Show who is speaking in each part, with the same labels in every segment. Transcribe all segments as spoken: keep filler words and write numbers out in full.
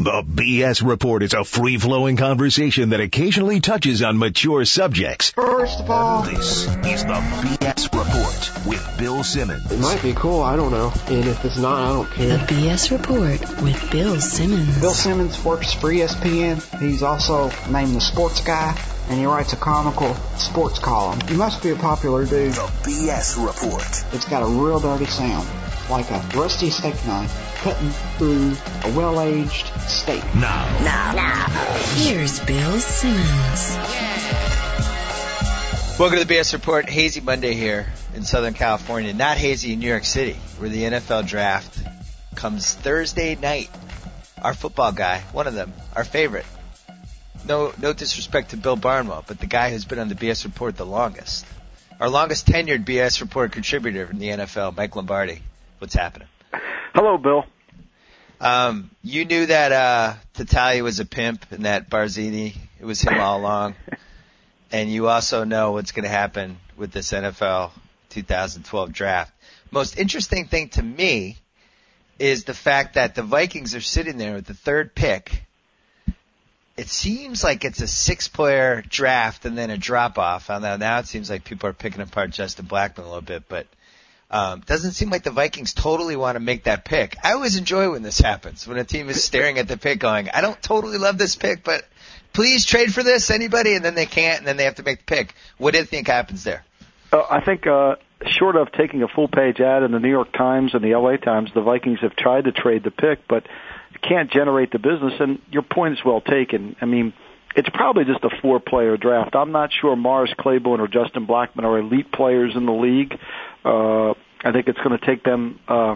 Speaker 1: The B S Report is a free-flowing conversation that occasionally touches on mature subjects.
Speaker 2: First of all,
Speaker 1: This is the B S Report with Bill Simmons.
Speaker 2: it might be cool, I don't know. And if it's not, I don't care.
Speaker 3: The B S Report with Bill Simmons.
Speaker 4: Bill Simmons works for E S P N. He's also named the Sports Guy, and he writes a comical sports column. He must be a popular dude.
Speaker 1: The B S Report.
Speaker 4: It's got a real dirty sound, like a rusty steak knife cutting through a well-aged steak.
Speaker 1: Now.
Speaker 3: Now, now. Here's Bill Simmons.
Speaker 5: Welcome to the B S Report. Hazy Monday here in Southern California. Not hazy in New York City, where the N F L draft comes Thursday night. Our football guy, one of them, our favorite. No, no disrespect to Bill Barnwell, but the guy who's been on the B S Report the longest. Our longest tenured B S Report contributor in the N F L, Mike Lombardi. What's happening?
Speaker 6: Hello, Bill.
Speaker 5: Um, you knew that uh, Tattaglia was a pimp and that Barzini, it was him all along. And you also know what's going to happen with this N F L twenty twelve draft. Most interesting thing to me is the fact that the Vikings are sitting there with the third pick. It seems like it's a six-player draft and then a drop-off. Now, now it seems like people are picking apart Justin Blackmon a little bit, but um, doesn't seem like the Vikings totally want to make that pick. I always enjoy when this happens, when a team is staring at the pick going, I don't totally love this pick, but please trade for this, anybody, and then they can't, and then they have to make the pick. What do you think happens there?
Speaker 6: Uh, I think uh, short of taking a full-page ad in the New York Times and the L A Times, the Vikings have tried to trade the pick, but can't generate the business, and your point is well taken. I mean, it's probably just a four-player draft. I'm not sure Morris Claiborne or Justin Blackmon are elite players in the league. Uh, I think it's going to take them uh,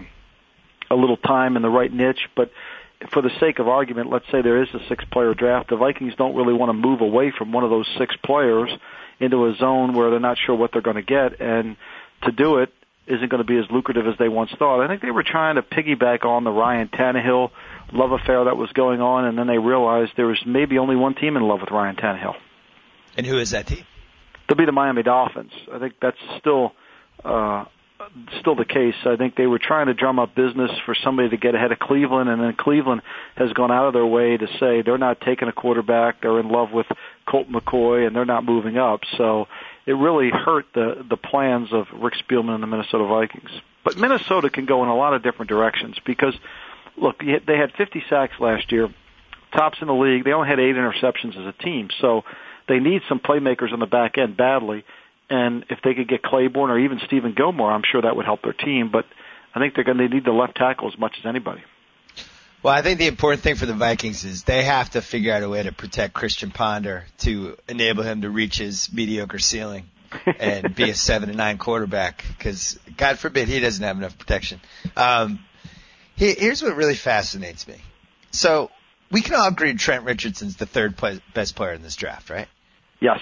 Speaker 6: a little time in the right niche, but for the sake of argument, let's say there is a six-player draft. The Vikings don't really want to move away from one of those six players into a zone where they're not sure what they're going to get, and to do it isn't going to be as lucrative as they once thought. I think they were trying to piggyback on the Ryan Tannehill love affair that was going on, and then they realized there was maybe only one team in love with Ryan Tannehill.
Speaker 5: And who is that team?
Speaker 6: They'll be the Miami Dolphins. I think that's still uh, still the case. I think they were trying to drum up business for somebody to get ahead of Cleveland, and then Cleveland has gone out of their way to say they're not taking a quarterback, they're in love with Colt McCoy, and they're not moving up. So it really hurt the, the plans of Rick Spielman and the Minnesota Vikings. But Minnesota can go in a lot of different directions because, look, they had fifty sacks last year, tops in the league. They only had eight interceptions as a team, so they need some playmakers on the back end badly. And if they could get Claiborne or even Stephen Gilmore, I'm sure that would help their team. But I think they're going to need the left tackle as much as anybody.
Speaker 5: Well, I think the important thing for the Vikings is they have to figure out a way to protect Christian Ponder to enable him to reach his mediocre ceiling and be a seven and nine quarterback. Because God forbid he doesn't have enough protection. Um, Here's what really fascinates me. So we can all agree Trent Richardson's the third play, best player in this draft, right?
Speaker 6: Yes.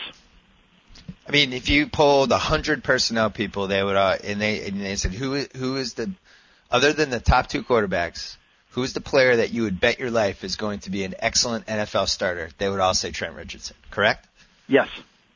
Speaker 5: I mean, if you polled a hundred personnel people, they would, uh, and they and they said who who is the other than the top two quarterbacks, who's the player that you would bet your life is going to be an excellent N F L starter? They would all say Trent Richardson, correct?
Speaker 6: Yes.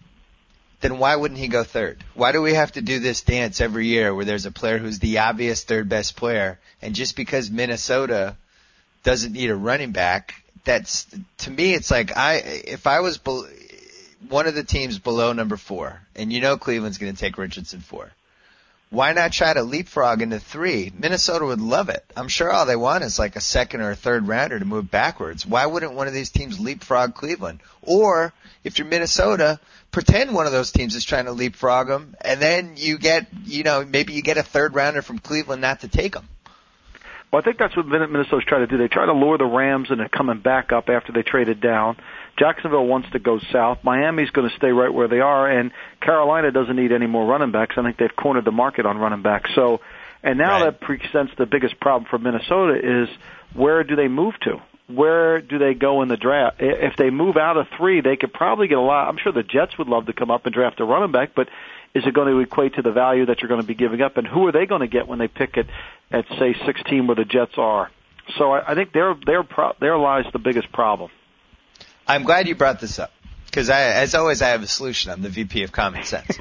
Speaker 5: Then why wouldn't he go third? Why do we have to do this dance every year where there's a player who's the obvious third best player, and just because Minnesota doesn't need a running back, that's, to me, it's like I, if I was be, one of the teams below number four, and you know Cleveland's going to take Richardson four, why not try to leapfrog into three? Minnesota would love it. I'm sure all they want is like a second or a third rounder to move backwards. Why wouldn't one of these teams leapfrog Cleveland? Or if you're Minnesota, pretend one of those teams is trying to leapfrog them, and then you get, you know, maybe you get a third rounder from Cleveland not to take them.
Speaker 6: Well, I think that's what Minnesota's trying to do. They try to lure the Rams into coming back up after they traded down. Jacksonville wants to go south. Miami's going to stay right where they are, and Carolina doesn't need any more running backs. I think they've cornered the market on running backs. So, and now
Speaker 5: right.
Speaker 6: that presents the biggest problem for Minnesota is where do they move to? Where do they go in the draft? If they move out of three, they could probably get a lot. I'm sure the Jets would love to come up and draft a running back, but is it going to equate to the value that you're going to be giving up? And who are they going to get when they pick it at, say, sixteen where the Jets are? So I, I think there, there, there lies the biggest problem.
Speaker 5: I'm glad you brought this up because, I, as always, I have a solution. I'm the V P of Common Sense.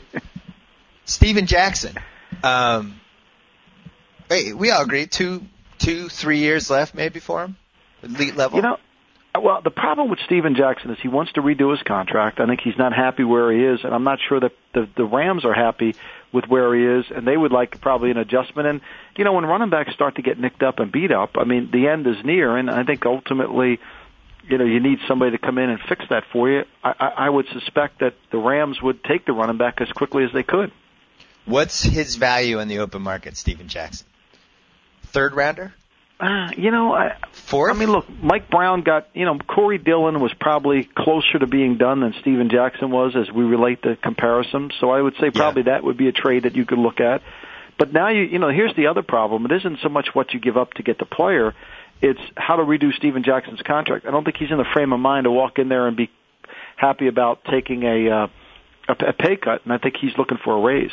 Speaker 5: Steven Jackson. Um, wait, we all agree two, two, three years left maybe for him. elite level?
Speaker 6: You know, well, the problem with Steven Jackson is he wants to redo his contract. I think he's not happy where he is, and I'm not sure that the, the Rams are happy with where he is, and they would like probably an adjustment. And, you know, when running backs start to get nicked up and beat up, I mean, the end is near, and I think ultimately, you know, you need somebody to come in and fix that for you. I, I, I would suspect that the Rams would take the running back as quickly as they could.
Speaker 5: What's his value in the open market, Steven Jackson? Third rounder?
Speaker 6: Uh, you know, I,
Speaker 5: Fourth?
Speaker 6: I mean, look, Mike Brown got, you know, Corey Dillon was probably closer to being done than Steven Jackson was as we relate the comparison. So I would say probably yeah. that would be a trade that you could look at. But now, you, you know, here's the other problem. It isn't so much what you give up to get the player. It's how to redo Steven Jackson's contract. I don't think he's in the frame of mind to walk in there and be happy about taking a, uh, a, a pay cut, and I think he's looking for a raise.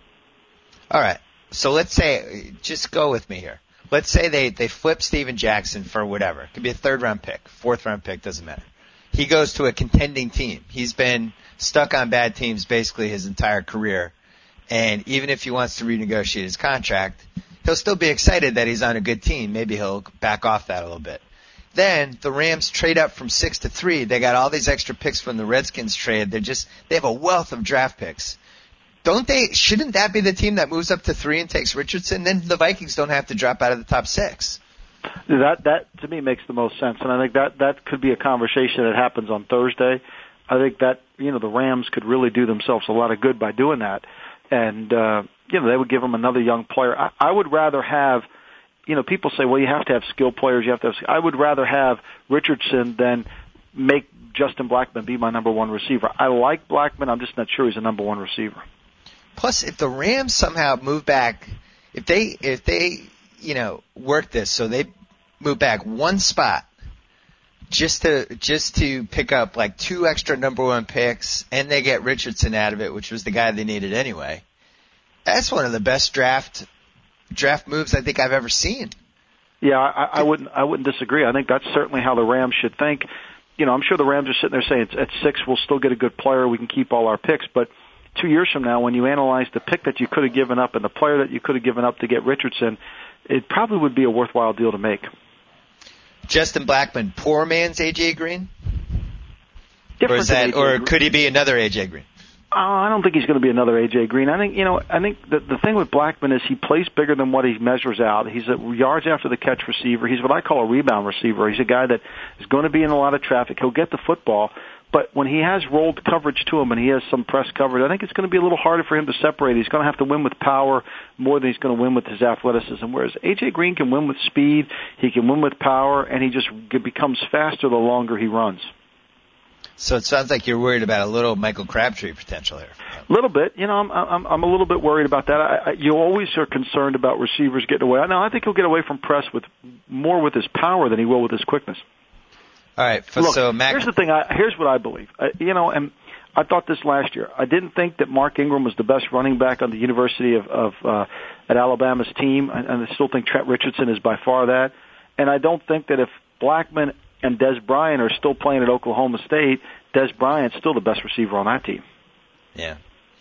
Speaker 5: All right. So let's say, just go with me here. Let's say they, they flip Steven Jackson for whatever. It could be a third-round pick, fourth-round pick, doesn't matter. He goes to a contending team. He's been stuck on bad teams basically his entire career. And even if he wants to renegotiate his contract, he'll still be excited that he's on a good team. Maybe he'll back off that a little bit. Then the Rams trade up from six to three. They got all these extra picks from the Redskins trade. They're just, they have a wealth of draft picks. Don't they, shouldn't that be the team that moves up to three and takes Richardson? Then the Vikings don't have to drop out of the top six.
Speaker 6: That, that to me makes the most sense. And I think that, that could be a conversation that happens on Thursday. I think that, you know, the Rams could really do themselves a lot of good by doing that. And, uh, you know, they would give them another young player. I, I would rather have, you know, people say, well, you have to have skilled players. You have to have, I would rather have Richardson than make Justin Blackmon be my number one receiver. I like Blackmon. I'm just not sure he's a number one receiver.
Speaker 5: Plus, if the Rams somehow move back, if they, if they, you know, work this so they move back one spot just to, just to pick up like two extra number one picks and they get Richardson out of it, which was the guy they needed anyway. That's one of the best draft, draft moves I think I've ever seen.
Speaker 6: Yeah, I, I wouldn't, I wouldn't disagree. I think that's certainly how the Rams should think. You know, I'm sure the Rams are sitting there saying at six we'll still get a good player, we can keep all our picks, but two years from now, when you analyze the pick that you could have given up and the player that you could have given up to get Richardson, it probably would be a worthwhile deal to make.
Speaker 5: Justin Blackmon, poor man's A J Green?
Speaker 6: Different
Speaker 5: or is that, or
Speaker 6: Green.
Speaker 5: Could he be another A J Green?
Speaker 6: Oh, I don't think he's going to be another A J Green. I think, you know, I think the, the thing with Blackmon is he plays bigger than what he measures out. He's a yards after the catch receiver. He's what I call a rebound receiver. He's a guy that is going to be in a lot of traffic. He'll get the football. But when he has rolled coverage to him and he has some press coverage, I think it's going to be a little harder for him to separate. He's going to have to win with power more than he's going to win with his athleticism. Whereas A J Green can win with speed, he can win with power, and he just becomes faster the longer he runs.
Speaker 5: So it sounds like you're worried about a little Michael Crabtree potential here.
Speaker 6: A little bit. You know, I'm I'm I'm a little bit worried about that. I, I, you always are concerned about receivers getting away. Now, I think he'll get away from press with more with his power than he will with his quickness.
Speaker 5: All right.
Speaker 6: Look,
Speaker 5: so Mac-
Speaker 6: here's the thing. I, here's what I believe. I, you know, and I thought this last year. I didn't think that Mark Ingram was the best running back on the University of, of uh, at Alabama's team, and, and I still think Trent Richardson is by far that. And I don't think that if Blackmon and Des Bryant are still playing at Oklahoma State, Des Bryant's still the best receiver on that team.
Speaker 5: Yeah.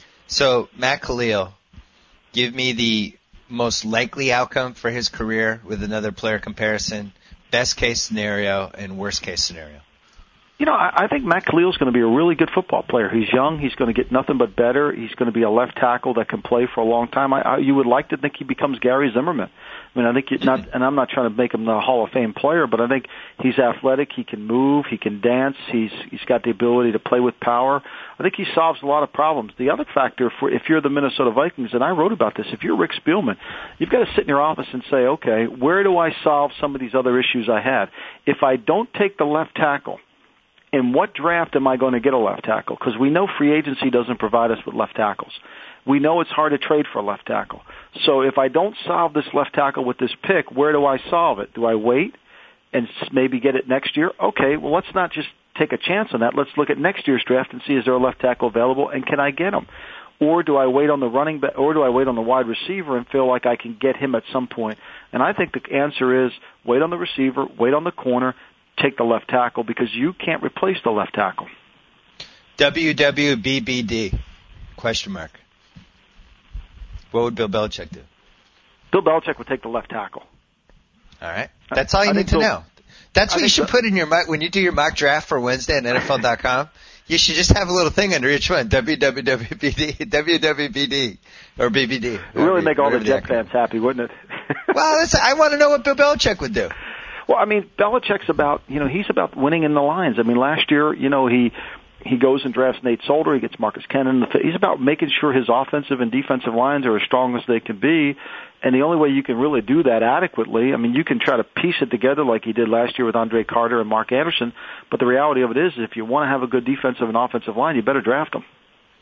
Speaker 5: So Matt Khalil, give me the most likely outcome for his career with another player comparison. Best case scenario and worst case scenario.
Speaker 6: You know, I, I think Matt Khalil's going to be a really good football player. He's young. He's going to get nothing but better. He's going to be a left tackle that can play for a long time. I, I, you would like to think he becomes Gary Zimmerman. I mean, I think you're not, and I'm not trying to make him the Hall of Fame player, but I think he's athletic. He can move. He can dance. He's he's got the ability to play with power. I think he solves a lot of problems. The other factor, for if you're the Minnesota Vikings, and I wrote about this, if you're Rick Spielman, you've got to sit in your office and say, okay, where do I solve some of these other issues I have? If I don't take the left tackle, in what draft am I going to get a left tackle? Because we know free agency doesn't provide us with left tackles. We know it's hard to trade for a left tackle. So if I don't solve this left tackle with this pick, where do I solve it? Do I wait and maybe get it next year? Okay, well, let's not just take a chance on that. Let's look at next year's draft and see is there a left tackle available and can I get him? Or do I wait on the running back, or do I wait on the wide receiver and feel like I can get him at some point? And I think the answer is wait on the receiver, wait on the corner, take the left tackle because you can't replace the left tackle.
Speaker 5: W W B B D, question mark. What would Bill Belichick do?
Speaker 6: Bill Belichick would take the left tackle.
Speaker 5: All right. That's all you
Speaker 6: I
Speaker 5: need to
Speaker 6: Bill,
Speaker 5: know. That's what
Speaker 2: I
Speaker 5: you should
Speaker 2: so.
Speaker 5: put in your mock, when you do your mock draft for Wednesday on N F L dot com. You should just have a little thing under each one, W W W B D, W W B D, or B B D.
Speaker 6: It would really make all the Jet fans happy, wouldn't it?
Speaker 5: Well, that's, I want to know what Bill Belichick would do.
Speaker 6: Well, I mean, Belichick's about, you know, he's about winning in the lines. I mean, last year, you know, he he goes and drafts Nate Solder. He gets Marcus Cannon. He's about making sure his offensive and defensive lines are as strong as they can be. And the only way you can really do that adequately, I mean, you can try to piece it together like he did last year with Andre Carter and Mark Anderson. But the reality of it is, if you want to have a good defensive and offensive line, you better draft them.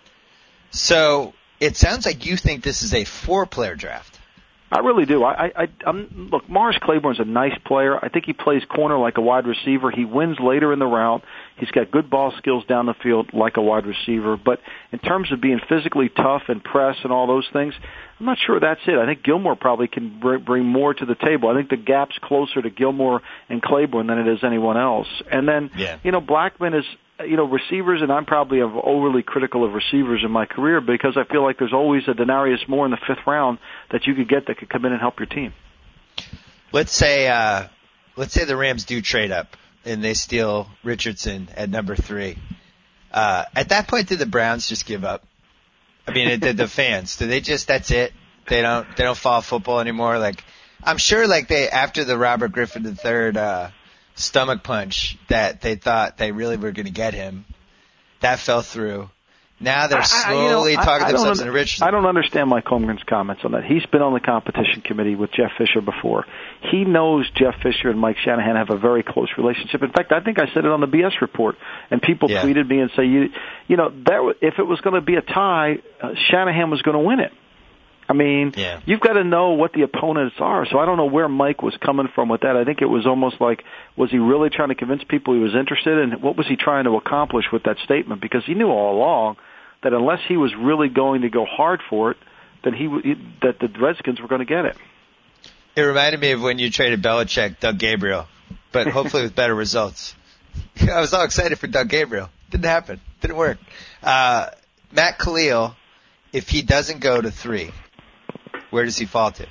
Speaker 5: So it sounds like you think this is a four-player draft.
Speaker 6: I really do. I, I, I'm, look, Morris Claiborne's a nice player. I think he plays corner like a wide receiver. He wins later in the route. He's got good ball skills down the field like a wide receiver. But in terms of being physically tough and press and all those things, I'm not sure that's it. I think Gilmore probably can br- bring more to the table. I think the gap's closer to Gilmore and Claiborne than it is anyone else. And then,
Speaker 5: yeah.
Speaker 6: you know, Blackman is, you know, receivers, and I'm probably overly critical of receivers in my career because I feel like there's always a Denarius Moore in the fifth round that you could get that could come in and help your team.
Speaker 5: Let's say, uh, let's say the Rams do trade up and they steal Richardson at number three. Uh, at that point, do the Browns just give up? I mean, the, the fans, do they just, that's it? They don't, they don't follow football anymore? Like, I'm sure like they, after the Robert Griffin the third, uh, stomach punch that they thought they really were going to get him, that fell through. Now they're slowly
Speaker 6: I, I, you know,
Speaker 5: talking
Speaker 6: I, I
Speaker 5: themselves
Speaker 6: under,
Speaker 5: into Richardson.
Speaker 6: I don't understand Mike Holmgren's comments on that. He's been on the competition committee with Jeff Fisher before. He knows Jeff Fisher and Mike Shanahan have a very close relationship. In fact, I think I said it on the B S report, and people
Speaker 5: yeah.
Speaker 6: tweeted me and say, you, you know, that if it was going to be a tie, uh, Shanahan was going to win it. I mean,
Speaker 5: yeah.
Speaker 6: you've got to know what the opponents are. So I don't know where Mike was coming from with that. I think it was almost like, was he really trying to convince people he was interested, and what was he trying to accomplish with that statement? Because he knew all along that unless he was really going to go hard for it, that he that the Redskins were going to get it.
Speaker 5: It reminded me of when you traded Belichick, Doug Gabriel, but hopefully with better results. I was all excited for Doug Gabriel. Didn't happen. Didn't work. Uh, Matt Khalil, if he doesn't go to three, where does he fall to?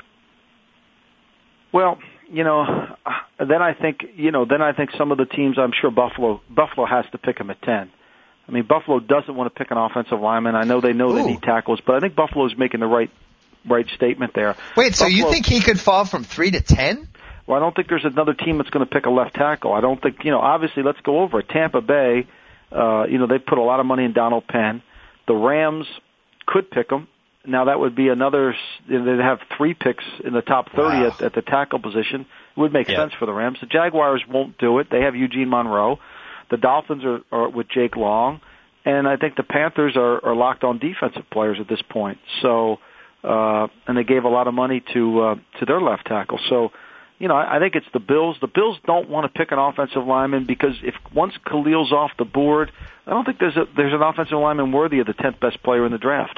Speaker 6: Well, you know, then I think, you know, then I think some of the teams, I'm sure Buffalo, Buffalo has to pick him at ten. I mean, Buffalo doesn't want to pick an offensive lineman. I know they know Ooh. they need tackles, but I think Buffalo's making the right, right statement there.
Speaker 5: Wait,
Speaker 6: Buffalo,
Speaker 5: so you think he could fall from three to ten?
Speaker 6: Well, I don't think there's another team that's going to pick a left tackle. I don't think, you know, obviously let's go over it. Tampa Bay, uh, you know, they put a lot of money in Donald Penn. The Rams could pick him. Now that would be another, they'd have three picks in the top thirty wow. at, at the tackle position. It would make yeah. sense for the Rams. The Jaguars won't do it. They have Eugene Monroe. The Dolphins are, are with Jake Long. And I think the Panthers are, are locked on defensive players at this point. So, uh, and they gave a lot of money to, uh, to their left tackle. So, you know, I, I think it's the Bills. The Bills don't want to pick an offensive lineman because if once Khalil's off the board, I don't think there's a, there's an offensive lineman worthy of the tenth best player in the draft.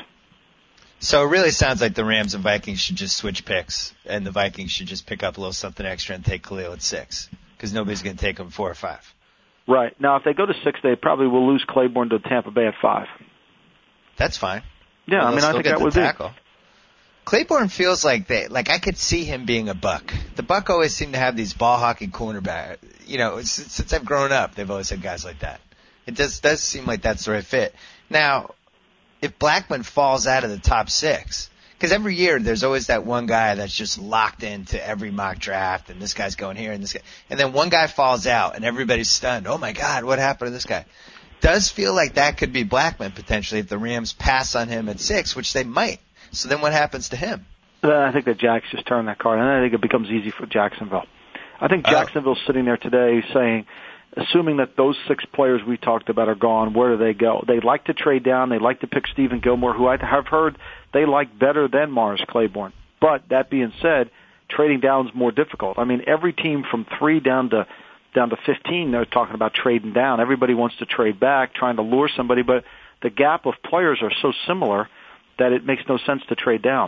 Speaker 5: So it really sounds like the Rams and Vikings should just switch picks, and the Vikings should just pick up a little something extra and take Khalil at six, because nobody's going to take him four or five.
Speaker 6: Right. Now, if they go to six, they probably will lose Claiborne to Tampa Bay at five.
Speaker 5: That's fine.
Speaker 6: Yeah,
Speaker 5: well,
Speaker 6: I mean, I think that would
Speaker 5: tackle.
Speaker 6: be.
Speaker 5: Claiborne feels like they, like I could see him being a Buck. The Buck always seem to have these ball hockey cornerback. You know, since I've grown up, they've always had guys like that. It does does seem like that's the right fit. Now, if Blackman falls out of the top six, because every year there's always that one guy that's just locked into every mock draft, and this guy's going here, and this guy, and then one guy falls out, and everybody's stunned. Oh my God, what happened to this guy? Does feel like that could be Blackman potentially if the Rams pass on him at six, which they might. So then what happens to him?
Speaker 6: I think that Jack's just turned that card, and I think it becomes easy for Jacksonville. I think Jacksonville's oh. sitting there today saying, assuming that those six players we talked about are gone, where do they go? They like to trade down. They like to pick Stephen Gilmore, who I have heard they like better than Morris Claiborne. But that being said, trading down is more difficult. I mean, every team from three down to down to fifteen, they're talking about trading down. Everybody wants to trade back, trying to lure somebody, but the gap of players are so similar that it makes no sense to trade down.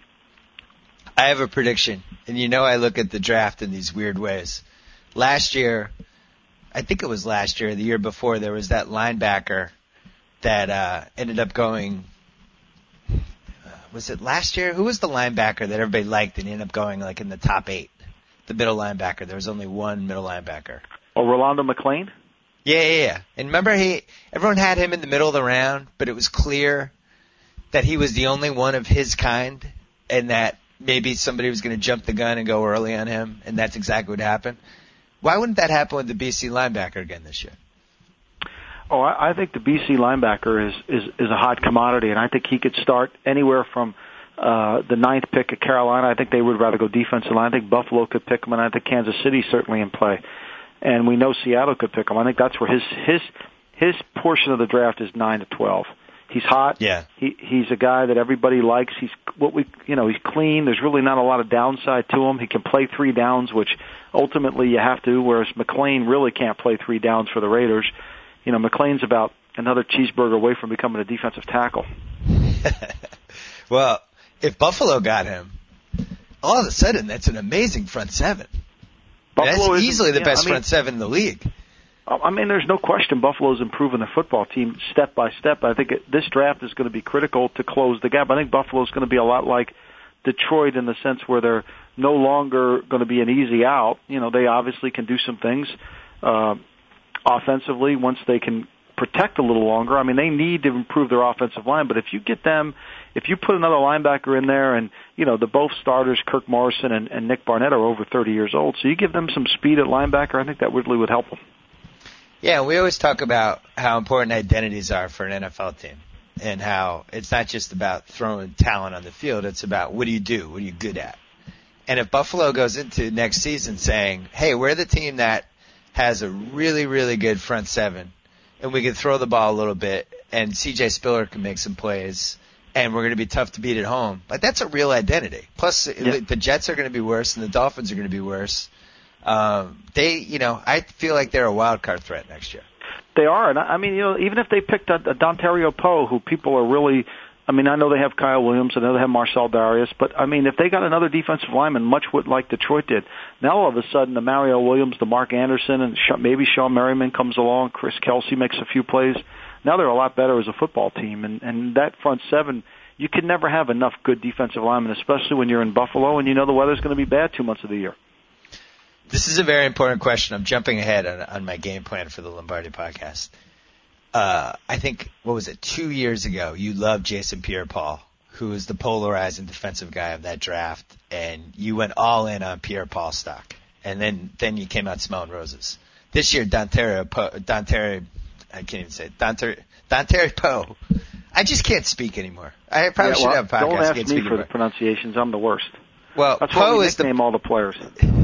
Speaker 5: I have a prediction, and you know I look at the draft in these weird ways. Last year, I think it was last year, the year before, there was that linebacker that uh, ended up going, uh, was it last year? Who was the linebacker that everybody liked and ended up going like in the top eight? the middle linebacker. There was only one middle linebacker.
Speaker 6: Oh, Rolando McClain?
Speaker 5: Yeah, yeah, yeah. And remember, he everyone had him in the middle of the round, but it was clear that he was the only one of his kind, and that maybe somebody was going to jump the gun and go early on him, and that's exactly what happened. Why wouldn't that happen with the B C linebacker again this year?
Speaker 6: Oh, I, I think the B C linebacker is, is, is a hot commodity, and I think he could start anywhere from uh, the ninth pick at Carolina. I think they would rather go defensive line. I think Buffalo could pick him, and I think Kansas City certainly in play. And we know Seattle could pick him. I think that's where his his his portion of the draft is nine to twelve. He's hot.
Speaker 5: Yeah.
Speaker 6: He he's a guy that everybody likes. He's what we you know he's clean. There's really not a lot of downside to him. He can play three downs, which ultimately you have to. Whereas McClain really can't play three downs for the Raiders. You know, McClain's about another cheeseburger away from becoming a defensive tackle.
Speaker 5: Well, if Buffalo got him, all of a sudden that's an amazing front seven.
Speaker 6: Buffalo
Speaker 5: that's
Speaker 6: is
Speaker 5: easily the
Speaker 6: yeah,
Speaker 5: best
Speaker 6: I mean,
Speaker 5: front seven in the league.
Speaker 6: I mean, there's no question Buffalo's improving the football team step by step. I think it, this draft is going to be critical to close the gap. I think Buffalo's going to be a lot like Detroit in the sense where they're no longer going to be an easy out. You know, they obviously can do some things uh, offensively once they can protect a little longer. I mean, they need to improve their offensive line, but if you get them, if you put another linebacker in there and, you know, the both starters, Kirk Morrison and, and Nick Barnett, are over thirty years old, so you give them some speed at linebacker, I think that really would help them.
Speaker 5: Yeah, we always talk about how important identities are for an N F L team and how it's not just about throwing talent on the field. It's about what do you do? What are you good at? And if Buffalo goes into next season saying, hey, we're the team that has a really, really good front seven and we can throw the ball a little bit and C J Spiller can make some plays and we're going to be tough to beat at home. But that's a real identity. Plus, yeah. the Jets are going to be worse and the Dolphins are going to be worse. Um, they, you know, I feel like they're a wild card threat next year.
Speaker 6: They are, and I mean, you know, even if they picked a, a Dontario Poe, who people are really, I mean, I know they have Kyle Williams, I know they have Marcel Darius, but I mean, if they got another defensive lineman, much what like Detroit did, now all of a sudden the Mario Williams, the Mark Anderson, and maybe Sean Merriman comes along, Chris Kelsey makes a few plays. Now they're a lot better as a football team, and and that front seven, you can never have enough good defensive linemen, especially when you're in Buffalo and you know the weather's going to be bad two months of the year.
Speaker 5: This is a very important question. I'm jumping ahead on, on my game plan for the Lombardi podcast. Uh, I think, what was it, two years ago, you loved Jason Pierre-Paul, who was the polarizing defensive guy of that draft, and you went all in on Pierre-Paul stock. And then, then you came out smelling roses. This year, Dontario Poe, Dontario, I can't even say it, Dontario, Dontario Poe. I just can't speak anymore. I probably
Speaker 6: yeah,
Speaker 5: should
Speaker 6: well,
Speaker 5: have a podcast.
Speaker 6: Don't ask
Speaker 5: me
Speaker 6: for
Speaker 5: anymore.
Speaker 6: the pronunciations. I'm the worst.
Speaker 5: Well,
Speaker 6: That's
Speaker 5: Poe
Speaker 6: why we
Speaker 5: is the
Speaker 6: nickname all the players.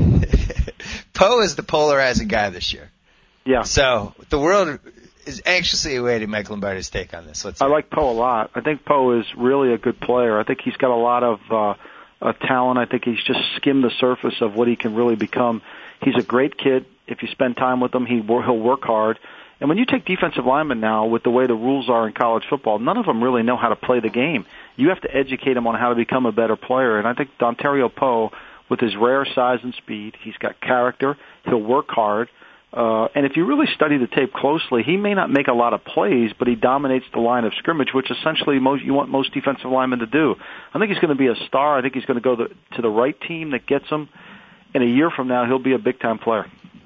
Speaker 5: Poe is the polarizing guy this year.
Speaker 6: Yeah.
Speaker 5: So the world is anxiously awaiting Mike Lombardi's take on this. Let's
Speaker 6: I
Speaker 5: hear.
Speaker 6: like Poe a lot. I think Poe is really a good player. I think he's got a lot of uh, uh, talent. I think he's just skimmed the surface of what he can really become. He's a great kid. If you spend time with him, he he'll work hard. And when you take defensive linemen now, with the way the rules are in college football, none of them really know how to play the game. You have to educate them on how to become a better player. And I think Dontario Poe, with his rare size and speed, he's got character. He'll work hard. Uh, and if you really study the tape closely, he may not make a lot of plays, but he dominates the line of scrimmage, which essentially most, you want most defensive linemen to do. I think he's going to be a star. I think he's going to go the, to the right team that gets him. And a year from now, he'll be a big-time player.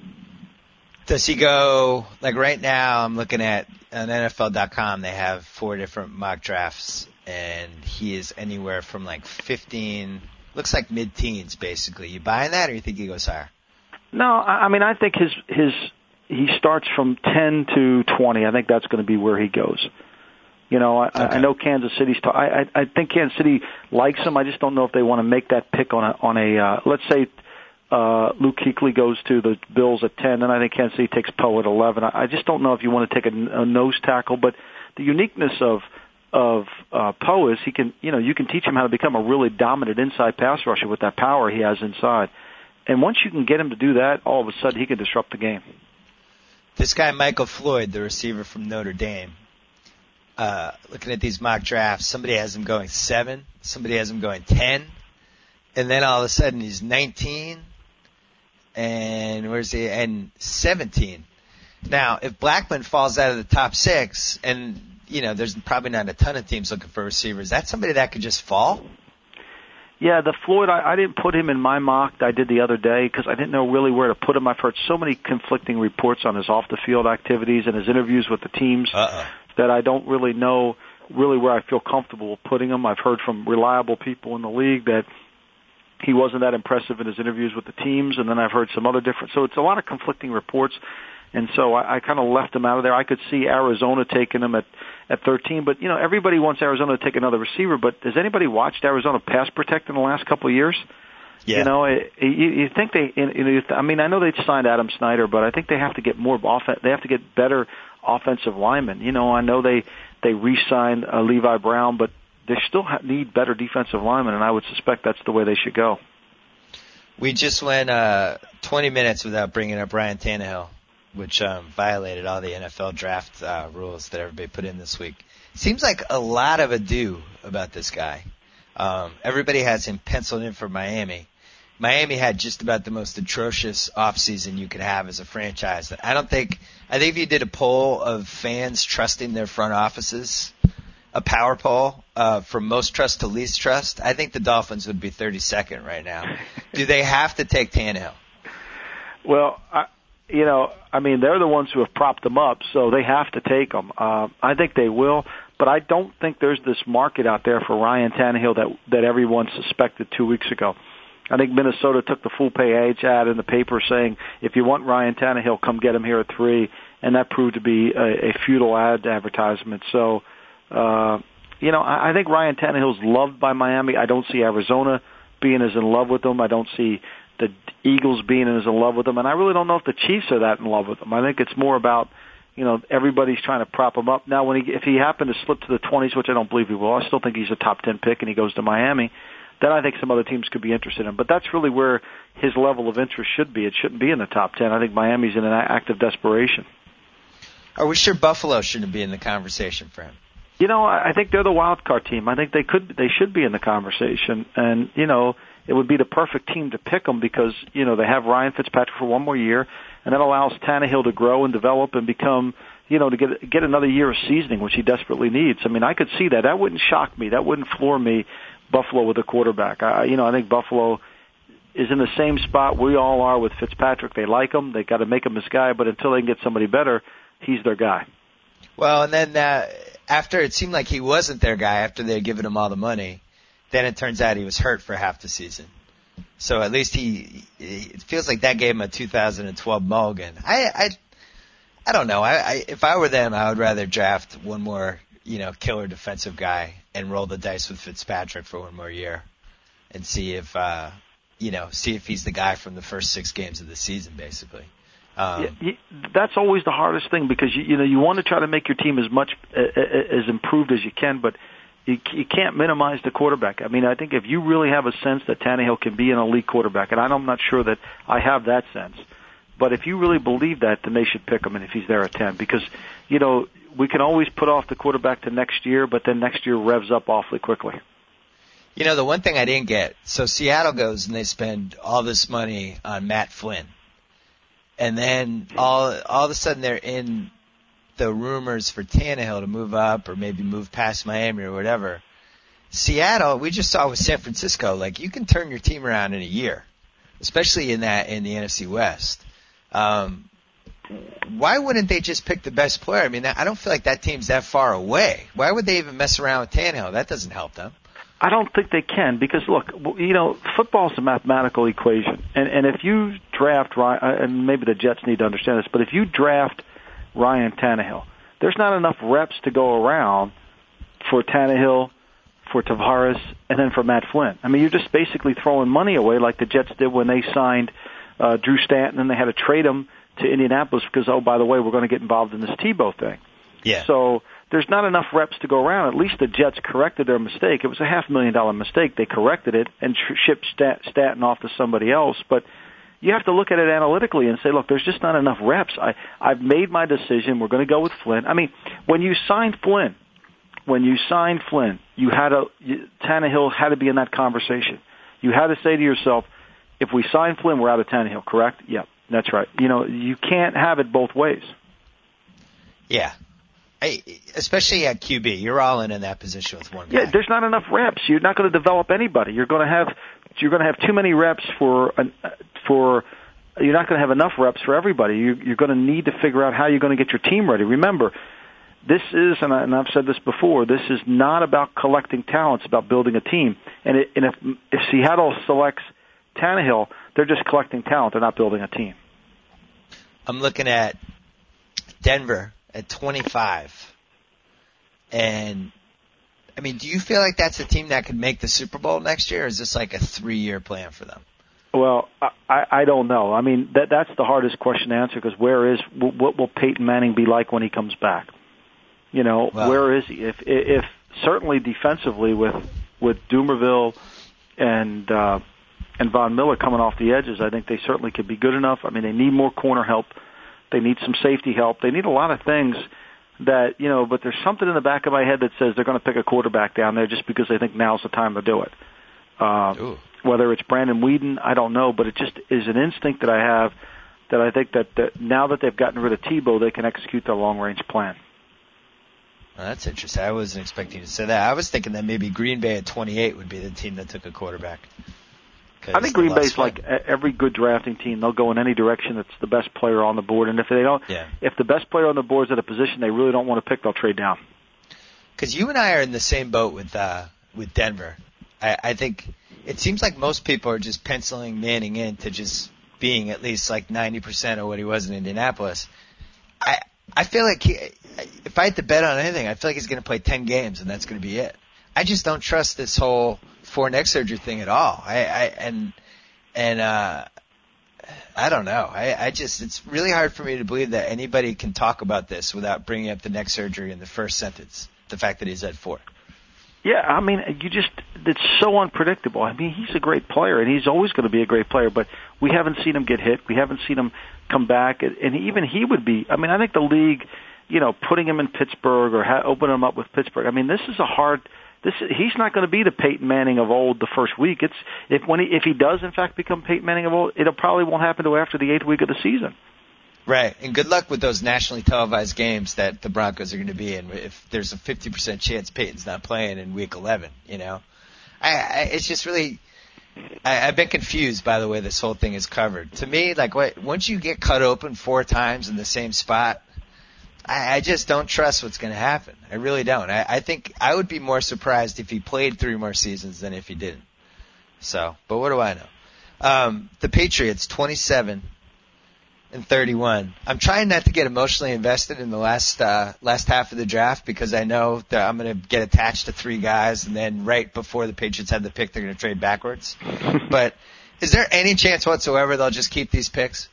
Speaker 5: Does he go, like right now, I'm looking at on N F L dot com, they have four different mock drafts, and he is anywhere from like fifteen, looks like mid-teens basically. You buying that, or you think he goes higher?
Speaker 6: No, I mean, I think his his he starts from ten to twenty. I think that's going to be where he goes. You know, I, okay. I know Kansas City's. T- I, I I think Kansas City likes him. I just don't know if they want to make that pick on a on a. Uh, let's say uh, Luke Kuechly goes to the Bills at ten, and I think Kansas City takes Poe at eleven. I, I just don't know if you want to take a, a nose tackle, but the uniqueness of of uh, Poe is he can, you know, you can teach him how to become a really dominant inside pass rusher with that power he has inside. And once you can get him to do that, all of a sudden he can disrupt the game.
Speaker 5: This guy, Michael Floyd, the receiver from Notre Dame, uh, looking at these mock drafts, somebody has him going seven, somebody has him going ten, and then all of a sudden he's nineteen, and where's he, and seventeen. Now, if Blackman falls out of the top six, and, you know, there's probably not a ton of teams looking for receivers, that's somebody that could just fall?
Speaker 6: Yeah, the Floyd, I, I didn't put him in my mock I did the other day because I didn't know really where to put him. I've heard so many conflicting reports on his off-the-field activities and his interviews with the teams
Speaker 5: Uh-oh.
Speaker 6: that I don't really know really where I feel comfortable putting him. I've heard from reliable people in the league that he wasn't that impressive in his interviews with the teams, and then I've heard some other different. So it's a lot of conflicting reports, and so I, I kind of left him out of there. I could see Arizona taking him at at thirteen, but you know everybody wants Arizona to take another receiver. But has anybody watched Arizona pass protect in the last couple of years?
Speaker 5: Yeah.
Speaker 6: You know, it, you, you think they? You know, I mean, I know they signed Adam Snyder, but I think they have to get more offense. They have to get better offensive linemen. You know, I know they they re-signed uh, Levi Brown, but they still ha- need better defensive linemen, and I would suspect that's the way they should go.
Speaker 5: We just went uh, twenty minutes without bringing up Ryan Tannehill, which um, violated all the N F L draft uh, rules that everybody put in this week. Seems like a lot of ado about this guy. Um, everybody has him penciled in for Miami. Miami had just about the most atrocious offseason you could have as a franchise. I don't think – I think if you did a poll of fans trusting their front offices, a power poll uh, from most trust to least trust, I think the Dolphins would be thirty-second right now. Do they have to take Tannehill?
Speaker 6: Well, I, you know, I mean, they're the ones who have propped them up, so they have to take them. Uh, I think they will, but I don't think there's this market out there for Ryan Tannehill that that everyone suspected two weeks ago. I think Minnesota took the full page ad in the paper saying, if you want Ryan Tannehill, come get him here at three, and that proved to be a, a futile ad advertisement. So, uh, you know, I, I think Ryan Tannehill's loved by Miami. I don't see Arizona being as in love with him. I don't see the Eagles being as in love with him, and I really don't know if the Chiefs are that in love with him. I think it's more about, you know, everybody's trying to prop him up. Now, when he, if he happened to slip to the twenties, which I don't believe he will, I still think he's a top ten pick and he goes to Miami, then I think some other teams could be interested in him. But that's really where his level of interest should be. It shouldn't be in the top ten. I think Miami's in an act of desperation.
Speaker 5: Are we sure Buffalo shouldn't be in the conversation for him?
Speaker 6: You know, I think they're the wild card team. I think they could, they should be in the conversation. And, you know, it would be the perfect team to pick them because, you know, they have Ryan Fitzpatrick for one more year, and that allows Tannehill to grow and develop and become, you know, to get get another year of seasoning, which he desperately needs. I mean, I could see that. That wouldn't shock me. That wouldn't floor me, Buffalo with a quarterback. I, you know, I think Buffalo is in the same spot we all are with Fitzpatrick. They like him. They got to make him this guy, but until they can get somebody better, he's their guy.
Speaker 5: Well, and then uh, after it seemed like he wasn't their guy after they had given him all the money, then it turns out he was hurt for half the season. So at least he, it feels like that gave him a two thousand twelve mulligan. I, I, I don't know. I, I, if I were them, I would rather draft one more, you know, killer defensive guy and roll the dice with Fitzpatrick for one more year and see if, uh, you know, see if he's the guy from the first six games of the season, basically. Um,
Speaker 6: yeah, you, that's always the hardest thing because you, you know you want to try to make your team as much uh, as improved as you can, but you, you can't minimize the quarterback. I mean, I think if you really have a sense that Tannehill can be an elite quarterback, and I'm not sure that I have that sense, but if you really believe that, then they should pick him, and if he's there at ten, because you know we can always put off the quarterback to next year, but then next year revs up awfully quickly.
Speaker 5: You know, the one thing I didn't get, so Seattle goes and they spend all this money on Matt Flynn. And then all all of a sudden they're in the rumors for Tannehill to move up or maybe move past Miami or whatever. Seattle, we just saw with San Francisco, like you can turn your team around in a year, especially in that in the N F C West. Um, why wouldn't they just pick the best player? I mean, I don't feel like that team's that far away. Why would they even mess around with Tannehill? That doesn't help them.
Speaker 6: I don't think they can because, look, you know, football's a mathematical equation. And, and if you draft Ryan, and maybe the Jets need to understand this, but if you draft Ryan Tannehill, there's not enough reps to go around for Tannehill, for Tavares, and then for Matt Flynn. I mean, you're just basically throwing money away like the Jets did when they signed uh, Drew Stanton and they had to trade him to Indianapolis because, oh, by the way, we're going to get involved in this Tebow thing.
Speaker 5: Yeah.
Speaker 6: So there's not enough reps to go around. At least the Jets corrected their mistake. It was a half million dollar mistake. They corrected it and tr- shipped Stat- Stanton off to somebody else. But you have to look at it analytically and say, look, there's just not enough reps. I, I've made my decision. We're going to go with Flynn. I mean, when you signed Flynn, when you signed Flynn, you had a you, Tannehill had to be in that conversation. You had to say to yourself, if we sign Flynn, we're out of Tannehill, correct? Yeah, that's right. You know, you can't have it both ways.
Speaker 5: Yeah. I, especially at Q B, you're all in in that position with one guy.
Speaker 6: Yeah, there's not enough reps. You're not going to develop anybody. You're going to have you're going to have too many reps for for. You're not going to have enough reps for everybody. You, you're going to need to figure out how you're going to get your team ready. Remember, this is, and, I, and I've said this before, this is not about collecting talent. It's about building a team. And, it, and if, if Seattle selects Tannehill, they're just collecting talent. They're not building a team.
Speaker 5: I'm looking at Denver at twenty-five. And, I mean, do you feel like that's a team that could make the Super Bowl next year, or is this like a three-year plan for them?
Speaker 6: Well, I, I don't know. I mean, that that's the hardest question to answer, because where is what will Peyton Manning be like when he comes back? You know, wow. Where is he? If if certainly defensively with with Dumervil and uh, and Von Miller coming off the edges, I think they certainly could be good enough. I mean, they need more corner help. They need some safety help. They need a lot of things that, you know, but there's something in the back of my head that says they're going to pick a quarterback down there just because they think now's the time to do it. Uh, whether it's Brandon Weeden, I don't know, but it just is an instinct that I have that I think that, that now that they've gotten rid of Tebow, they can execute their long-range plan.
Speaker 5: Well, that's interesting. I wasn't expecting you to say that. I was thinking that maybe Green Bay at twenty-eight would be the team that took a quarterback.
Speaker 6: I think Green Bay's like every good drafting team. They'll go in any direction that's the best player on the board, and if they don't,
Speaker 5: yeah.
Speaker 6: if the best player on the board is at a position they really don't want to pick, they'll trade down.
Speaker 5: Because you and I are in the same boat with uh, with Denver. I, I think it seems like most people are just penciling Manning in to just being at least like ninety percent of what he was in Indianapolis. I I feel like he, if I had to bet on anything, I feel like he's going to play ten games and that's going to be it. I just don't trust this whole four neck surgery thing at all. I, I and and uh, I don't know. I, I just it's really hard for me to believe that anybody can talk about this without bringing up the neck surgery in the first sentence. The fact that he's at four.
Speaker 6: Yeah, I mean, you just, it's so unpredictable. I mean, he's a great player, and he's always going to be a great player, but we haven't seen him get hit. We haven't seen him come back, and even he would be, I mean, I think the league, you know, putting him in Pittsburgh or ha- opening him up with Pittsburgh, I mean, this is a hard, this he's not going to be the Peyton Manning of old the first week. It's, if when he, if he does, in fact, become Peyton Manning of old, it probably won't happen until after the eighth week of the season.
Speaker 5: Right, and good luck with those nationally televised games that the Broncos are going to be in. If there's a fifty percent chance Peyton's not playing in Week eleven, you know, I, I it's just really, I, I've been confused by the way this whole thing is covered. To me, like, what once you get cut open four times in the same spot, I, I just don't trust what's going to happen. I really don't. I, I think I would be more surprised if he played three more seasons than if he didn't. So, but what do I know? Um, the Patriots, twenty-seven. And thirty-one. I'm trying not to get emotionally invested in the last uh, last half of the draft because I know that I'm going to get attached to three guys, and then right before the Patriots have the pick, they're going to trade backwards. But is there any chance whatsoever they'll just keep these picks?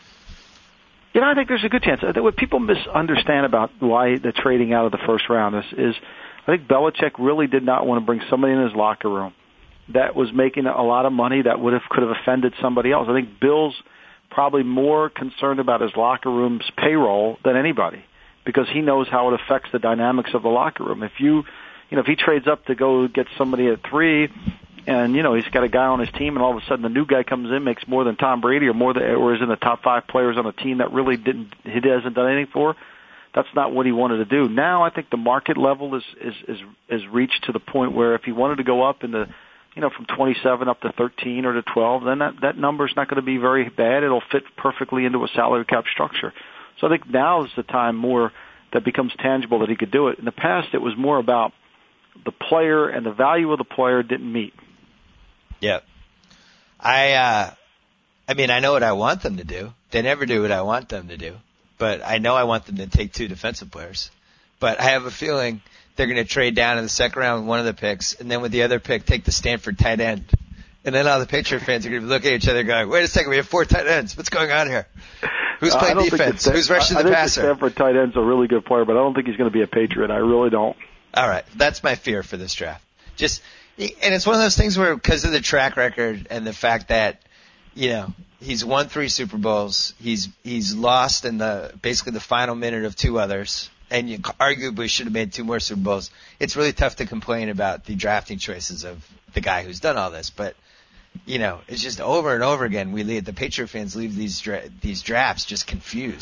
Speaker 6: You know, I think there's a good chance. I think what people misunderstand about why the trading out of the first round is, is I think Belichick really did not want to bring somebody in his locker room that was making a lot of money that would have could have offended somebody else. I think Bill's probably more concerned about his locker room's payroll than anybody because he knows how it affects the dynamics of the locker room. If you, you know, if he trades up to go get somebody at three and, you know, he's got a guy on his team and all of a sudden the new guy comes in, makes more than Tom Brady or more than, or is in the top five players on a team that really didn't, he hasn't done anything for, that's not what he wanted to do. Now I think the market level is, is, is, is reached to the point where if he wanted to go up in the, you know, from twenty-seven up to thirteen or to twelve, then that, that number's not going to be very bad. It'll fit perfectly into a salary cap structure. So I think now is the time more that becomes tangible that he could do it. In the past, it was more about the player and the value of the player didn't meet.
Speaker 5: Yep. I, uh, I mean, I know what I want them to do. They never do what I want them to do. But I know I want them to take two defensive players. But I have a feeling they're going to trade down in the second round with one of the picks, and then with the other pick, take the Stanford tight end. And then all the Patriot fans are going to be looking at each other going, wait a second, we have four tight ends. What's going on here? Who's playing uh, defense?
Speaker 6: Sta-
Speaker 5: Who's rushing
Speaker 6: I,
Speaker 5: the
Speaker 6: I
Speaker 5: passer?
Speaker 6: I think the Stanford tight end's a really good player, but I don't think he's going to be a Patriot. I really don't.
Speaker 5: All right. That's my fear for this draft. Just, and it's one of those things where because of the track record and the fact that, you know, he's won three Super Bowls, he's he's lost in the basically the final minute of two others, and you arguably should have made two more Super Bowls. It's really tough to complain about the drafting choices of the guy who's done all this. But, you know, it's just over and over again we leave, the Patriot fans leave these dra- these drafts just confused.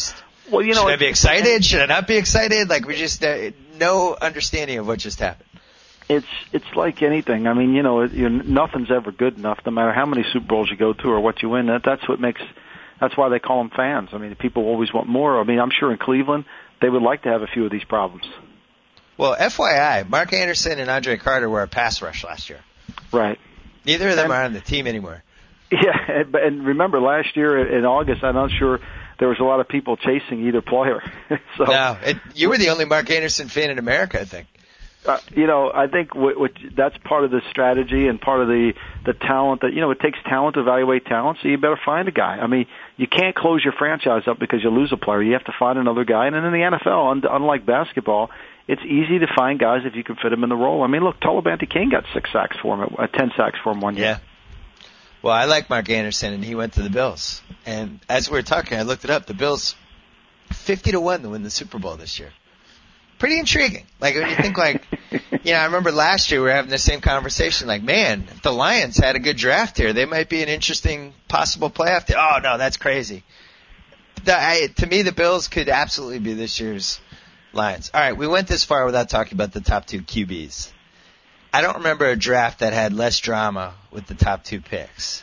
Speaker 6: Well, you know,
Speaker 5: should I be excited? Should I not be excited? Like we just uh, no understanding of what just happened.
Speaker 6: It's it's like anything. I mean, you know, it, you, nothing's ever good enough, no matter how many Super Bowls you go to or what you win. That that's what makes. That's why they call them fans. I mean, people always want more. I mean, I'm sure in Cleveland they would like to have a few of these problems.
Speaker 5: Well, F Y I, Mark Anderson and Andre Carter were a pass rush last year.
Speaker 6: Right.
Speaker 5: Neither of them
Speaker 6: and,
Speaker 5: are on the team anymore.
Speaker 6: Yeah, and, and remember last year in August, I'm not sure there was a lot of people chasing either player. so,
Speaker 5: no, it, you were the only Mark Anderson fan in America, I think.
Speaker 6: Uh, you know, I think what, what, that's part of the strategy and part of the, the talent that, you know, it takes talent to evaluate talent, so you better find a guy. I mean, you can't close your franchise up because you lose a player. You have to find another guy. And then in the N F L, un- unlike basketball, it's easy to find guys if you can fit them in the role. I mean, look, Tolabante King got six sacks for him, uh, ten sacks for him one year.
Speaker 5: Yeah. Well, I like Mark Anderson, and he went to the Bills. And as we were talking, I looked it up. The Bills, fifty to one to win the Super Bowl this year. Pretty intriguing. Like, when you think, like, you know, I remember last year we were having the same conversation. Like, man, if the Lions had a good draft here, they might be an interesting possible playoff team. Oh, no, that's crazy. The, I, to me, the Bills could absolutely be this year's Lions. All right, we went this far without talking about the top two Q Bs. I don't remember a draft that had less drama with the top two picks.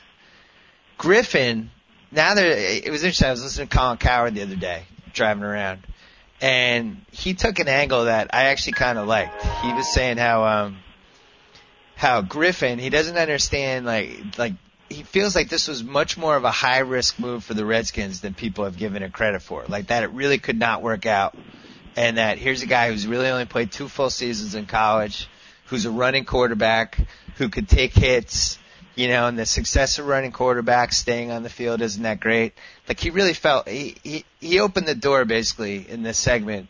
Speaker 5: Griffin, now there, it was interesting. I was listening to Colin Cowherd the other day, driving around, and he took an angle that I actually kind of liked. He was saying how, um, how Griffin, he doesn't understand, like, like, he feels like this was much more of a high risk move for the Redskins than people have given it credit for. Like that it really could not work out. And that here's a guy who's really only played two full seasons in college, who's a running quarterback, who could take hits, you know, and the success of running quarterbacks staying on the field isn't that great. Like he really felt, he, he, he opened the door basically in this segment.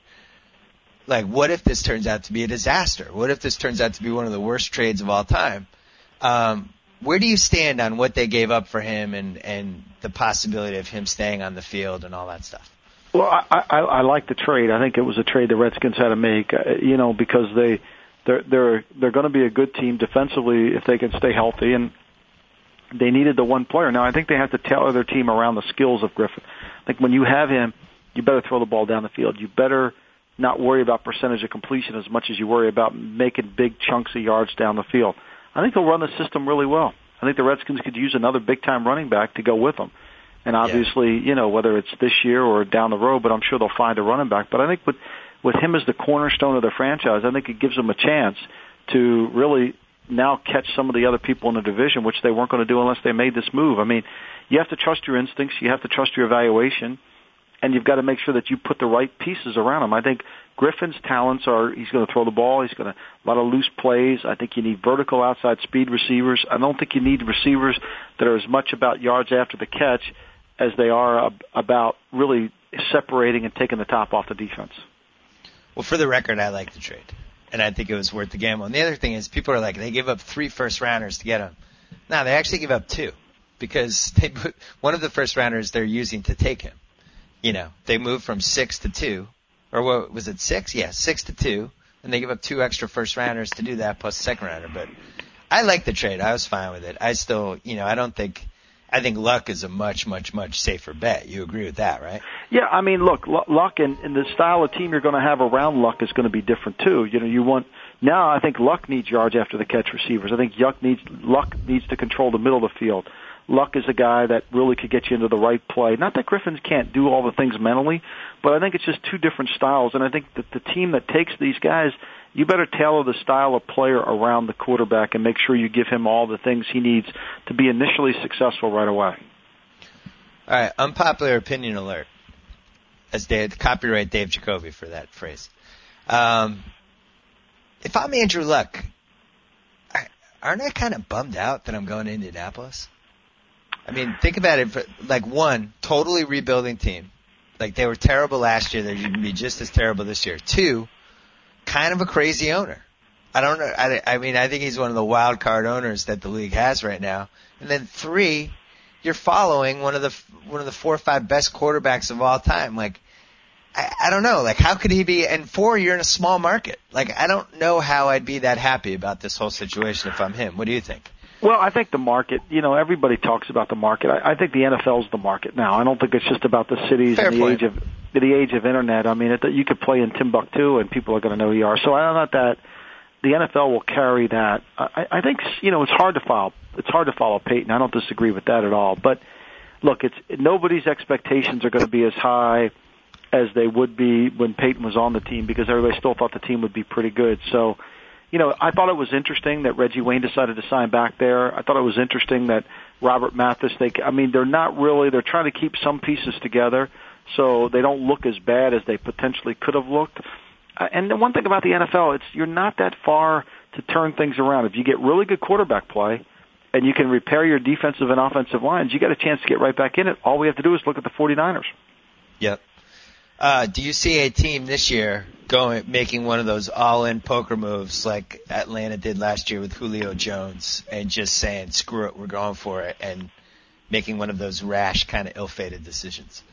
Speaker 5: Like, what if this turns out to be a disaster? What if this turns out to be one of the worst trades of all time? Um, where do you stand on what they gave up for him and, and the possibility of him staying on the field and all that stuff?
Speaker 6: Well, I, I, I like the trade. I think it was a trade the Redskins had to make, uh, you know, because they, they're, they're, they're going to be a good team defensively if they can stay healthy, and they needed the one player. Now, I think they have to tailor their team around the skills of Griffin. I think when you have him, you better throw the ball down the field. You better not worry about percentage of completion as much as you worry about making big chunks of yards down the field. I think they'll run the system really well. I think the Redskins could use another big-time running back to go with them. And obviously, yeah. you know, whether it's this year or down the road, but I'm sure they'll find a running back. But I think with, with him as the cornerstone of their franchise, I think it gives them a chance to really now catch some of the other people in the division, which they weren't going to do unless they made this move. I mean, you have to trust your instincts. You have to trust your evaluation. And you've got to make sure that you put the right pieces around him. I think Griffin's talents are, he's going to throw the ball. He's going to, a lot of loose plays. I think you need vertical outside speed receivers. I don't think you need receivers that are as much about yards after the catch as they are ab- about really separating and taking the top off the defense.
Speaker 5: Well, for the record, I like the trade. And I think it was worth the gamble. And the other thing is people are like, they give up three first rounders to get him. No, they actually give up two because they put one of the first rounders they're using to take him. You know, they moved from six to two, or what was it, six? Yeah, six to two, and they give up two extra first rounders to do that plus a second rounder. But I like the trade. I was fine with it. I still, you know, I don't think, I think Luck is a much, much, much safer bet. You agree with that, right?
Speaker 6: Yeah, I mean, look, Luck and, and the style of team you're going to have around Luck is going to be different too. You know, you want, now I think Luck needs yards after the catch receivers. I think Luck needs, Luck needs to control the middle of the field. Luck is a guy that really could get you into the right play. Not that Griffins can't do all the things mentally, but I think it's just two different styles. And I think that the team that takes these guys, you better tailor the style of player around the quarterback and make sure you give him all the things he needs to be initially successful right away.
Speaker 5: All right, unpopular opinion alert. As Dave, copyright Dave Jacoby for that phrase. Um, if I'm Andrew Luck, I, aren't I kind of bummed out that I'm going to Indianapolis? I mean, think about it. Like, one, totally rebuilding team. Like, they were terrible last year. They're going to be just as terrible this year. Two, kind of a crazy owner. I don't know. I, I mean, I think he's one of the wild card owners that the league has right now. And then three, you're following one of the one of the four or five best quarterbacks of all time. Like, I, I don't know. Like, how could he be? And four, you're in a small market. Like, I don't know how I'd be that happy about this whole situation if I'm him. What do you think?
Speaker 6: Well, I think the market, you know, everybody talks about the market. I, I think the N F L's the market now. I don't think it's just about the cities
Speaker 5: Fair
Speaker 6: and the
Speaker 5: point.
Speaker 6: age of the age of internet, I mean, it, you could play in Timbuktu and people are going to know who you are. So I'm not that the N F L will carry that. I, I think, you know, it's hard to follow. It's hard to follow Peyton. I don't disagree with that at all. But look, it's nobody's expectations are going to be as high as they would be when Peyton was on the team because everybody still thought the team would be pretty good. So, you know, I thought it was interesting that Reggie Wayne decided to sign back there. I thought it was interesting that Robert Mathis, they, I mean, they're not really, they're trying to keep some pieces together so they don't look as bad as they potentially could have looked. Uh, and the one thing about the N F L, it's you're not that far to turn things around. If you get really good quarterback play and you can repair your defensive and offensive lines, you got a chance to get right back in it. All we have to do is look at the 49ers.
Speaker 5: Yep. Uh, do you see a team this year going making one of those all-in poker moves like Atlanta did last year with Julio Jones and just saying, screw it, we're going for it, and making one of those rash, kind of ill-fated decisions?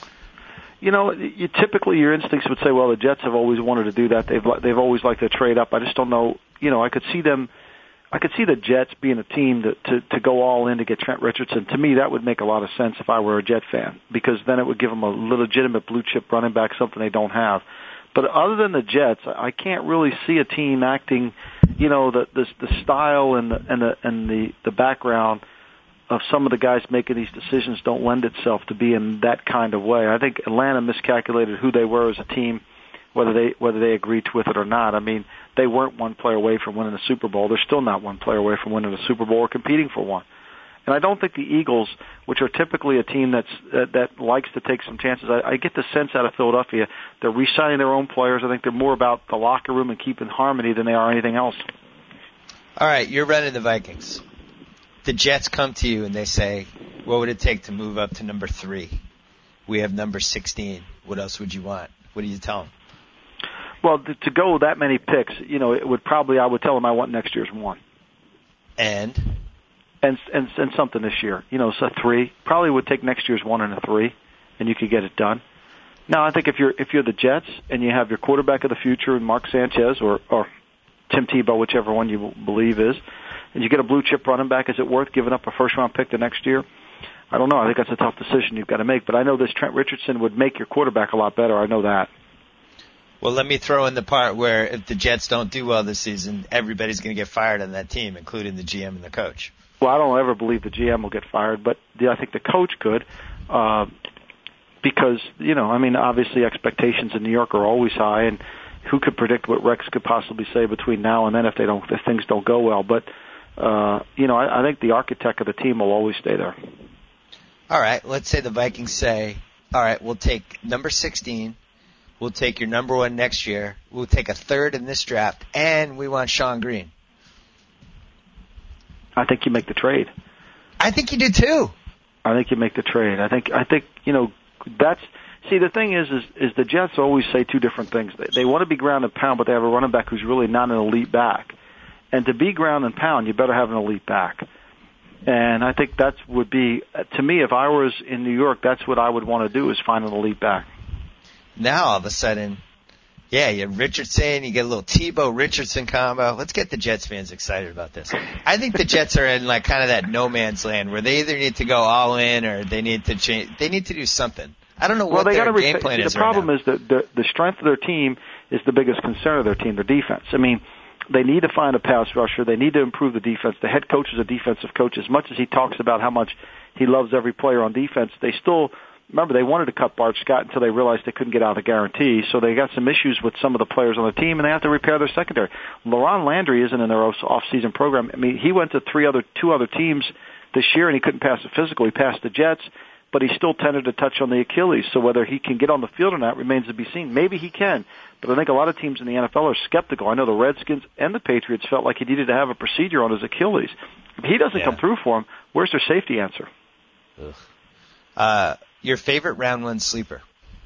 Speaker 6: You know, you typically your instincts would say, well, the Jets have always wanted to do that. They've they've always liked to trade up. I just don't know. You know, I could see them. I could see the Jets being a team that, to to go all in to get Trent Richardson. To me, that would make a lot of sense if I were a Jet fan, because then it would give them a legitimate blue chip running back, something they don't have. But other than the Jets, I can't really see a team acting, you know, the the, the style and the and the and the, the background of some of the guys making these decisions don't lend itself to be in that kind of way. I think Atlanta miscalculated who they were as a team, whether they whether they agreed with it or not. I mean, they weren't one player away from winning the Super Bowl. They're still not one player away from winning the Super Bowl or competing for one. And I don't think the Eagles, which are typically a team that's uh, that likes to take some chances, I, I get the sense out of Philadelphia they're re-signing their own players. I think they're more about the locker room and keeping harmony than they are anything else.
Speaker 5: All right, you're running the Vikings. The Jets come to you and they say, what would it take to move up to number three? We have number sixteen. What else would you want? What do you tell them?
Speaker 6: Well, to, to go that many picks, you know, it would probably, I would tell them I want next year's one.
Speaker 5: And?
Speaker 6: And, and, and something this year. You know, so three. Probably would take next year's one and a three, and you could get it done. Now, I think if you're, if you're the Jets and you have your quarterback of the future, Mark Sanchez, or, or Tim Tebow, whichever one you believe is, and you get a blue chip running back, is it worth giving up a first round pick the next year? I don't know. I think that's a tough decision you've got to make. But I know this Trent Richardson would make your quarterback a lot better. I know that.
Speaker 5: Well, let me throw in the part where if the Jets don't do well this season, everybody's going to get fired on that team, including the G M and the coach.
Speaker 6: Well, I don't ever believe the G M will get fired, but the, I think the coach could, uh, because, you know, I mean, obviously expectations in New York are always high, and who could predict what Rex could possibly say between now and then if they don't, if things don't go well. But, uh, you know, I, I think the architect of the team will always stay there.
Speaker 5: All right, let's say the Vikings say, all right, we'll take number sixteen. We'll take your number one next year. We'll take a third in this draft, and we want Sean Green.
Speaker 6: I think you make the trade.
Speaker 5: I think you do too.
Speaker 6: I think you make the trade. I think I think you know that's see the thing is is is the Jets always say two different things. They, they want to be ground and pound, but they have a running back who's really not an elite back. And to be ground and pound, you better have an elite back. And I think that would be to me if I was in New York, that's what I would want to do is find an elite back.
Speaker 5: Now all of a sudden, yeah, you have Richardson, you get a little Tebow Richardson combo. Let's get the Jets fans excited about this. I think the Jets are in like kind of that no man's land where they either need to go all in or they need to change. They need to do something. I don't know
Speaker 6: well,
Speaker 5: what
Speaker 6: they
Speaker 5: their
Speaker 6: gotta
Speaker 5: game
Speaker 6: re-
Speaker 5: plan
Speaker 6: the
Speaker 5: is.
Speaker 6: The problem
Speaker 5: right now.
Speaker 6: is that the the strength of their team is the biggest concern of their team, their defense. I mean, they need to find a pass rusher. They need to improve the defense. The head coach is a defensive coach. As much as he talks about how much he loves every player on defense, they still. Remember, they wanted to cut Bart Scott until they realized they couldn't get out of the guarantee, so they got some issues with some of the players on the team, and they have to repair their secondary. Laron Landry isn't in their off-season program. I mean, he went to three other, two other teams this year, and he couldn't pass the physical. He passed the Jets, but he still tended to touch on the Achilles, so whether he can get on the field or not remains to be seen. Maybe he can, but I think a lot of teams in the N F L are skeptical. I know the Redskins and the Patriots felt like he needed to have a procedure on his Achilles. If he doesn't yeah. come through for him, where's their safety answer?
Speaker 5: Ugh. Uh... Your favorite round one sleeper?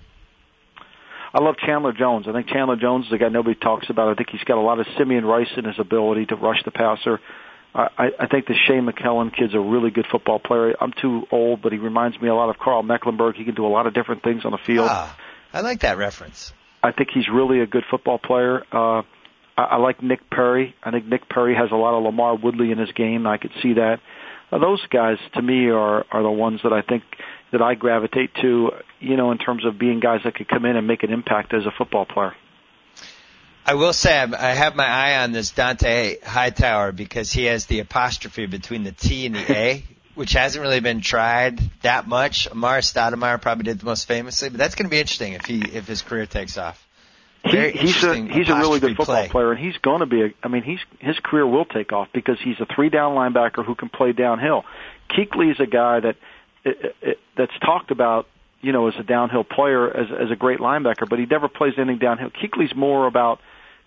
Speaker 6: I love Chandler Jones. I think Chandler Jones is a guy nobody talks about. I think he's got a lot of Simeon Rice in his ability to rush the passer. I, I think the Shane McKellen kid's a really good football player. I'm too old, but he reminds me a lot of Carl Mecklenburg. He can do a lot of different things on the field.
Speaker 5: Ah, I like that reference.
Speaker 6: I think he's really a good football player. Uh, I, I like Nick Perry. I think Nick Perry has a lot of Lamar Woodley in his game. I could see that. Uh, those guys, to me, are are the ones that I think that I gravitate to, you know, in terms of being guys that could come in and make an impact as a football player.
Speaker 5: I will say I have my eye on this Dante Hightower because he has the apostrophe between the T and the A, which hasn't really been tried that much. Amara Stoudemire probably did the most famously, but that's going to be interesting if he if his career takes off.
Speaker 6: He, he's a he's a really good football
Speaker 5: play.
Speaker 6: player, and he's going to be. A, I mean, he's his career will take off because he's a three down linebacker who can play downhill. Kuechly is a guy that it, it, that's talked about, you know, as a downhill player, as as a great linebacker, but he never plays anything downhill. Kuechly's more about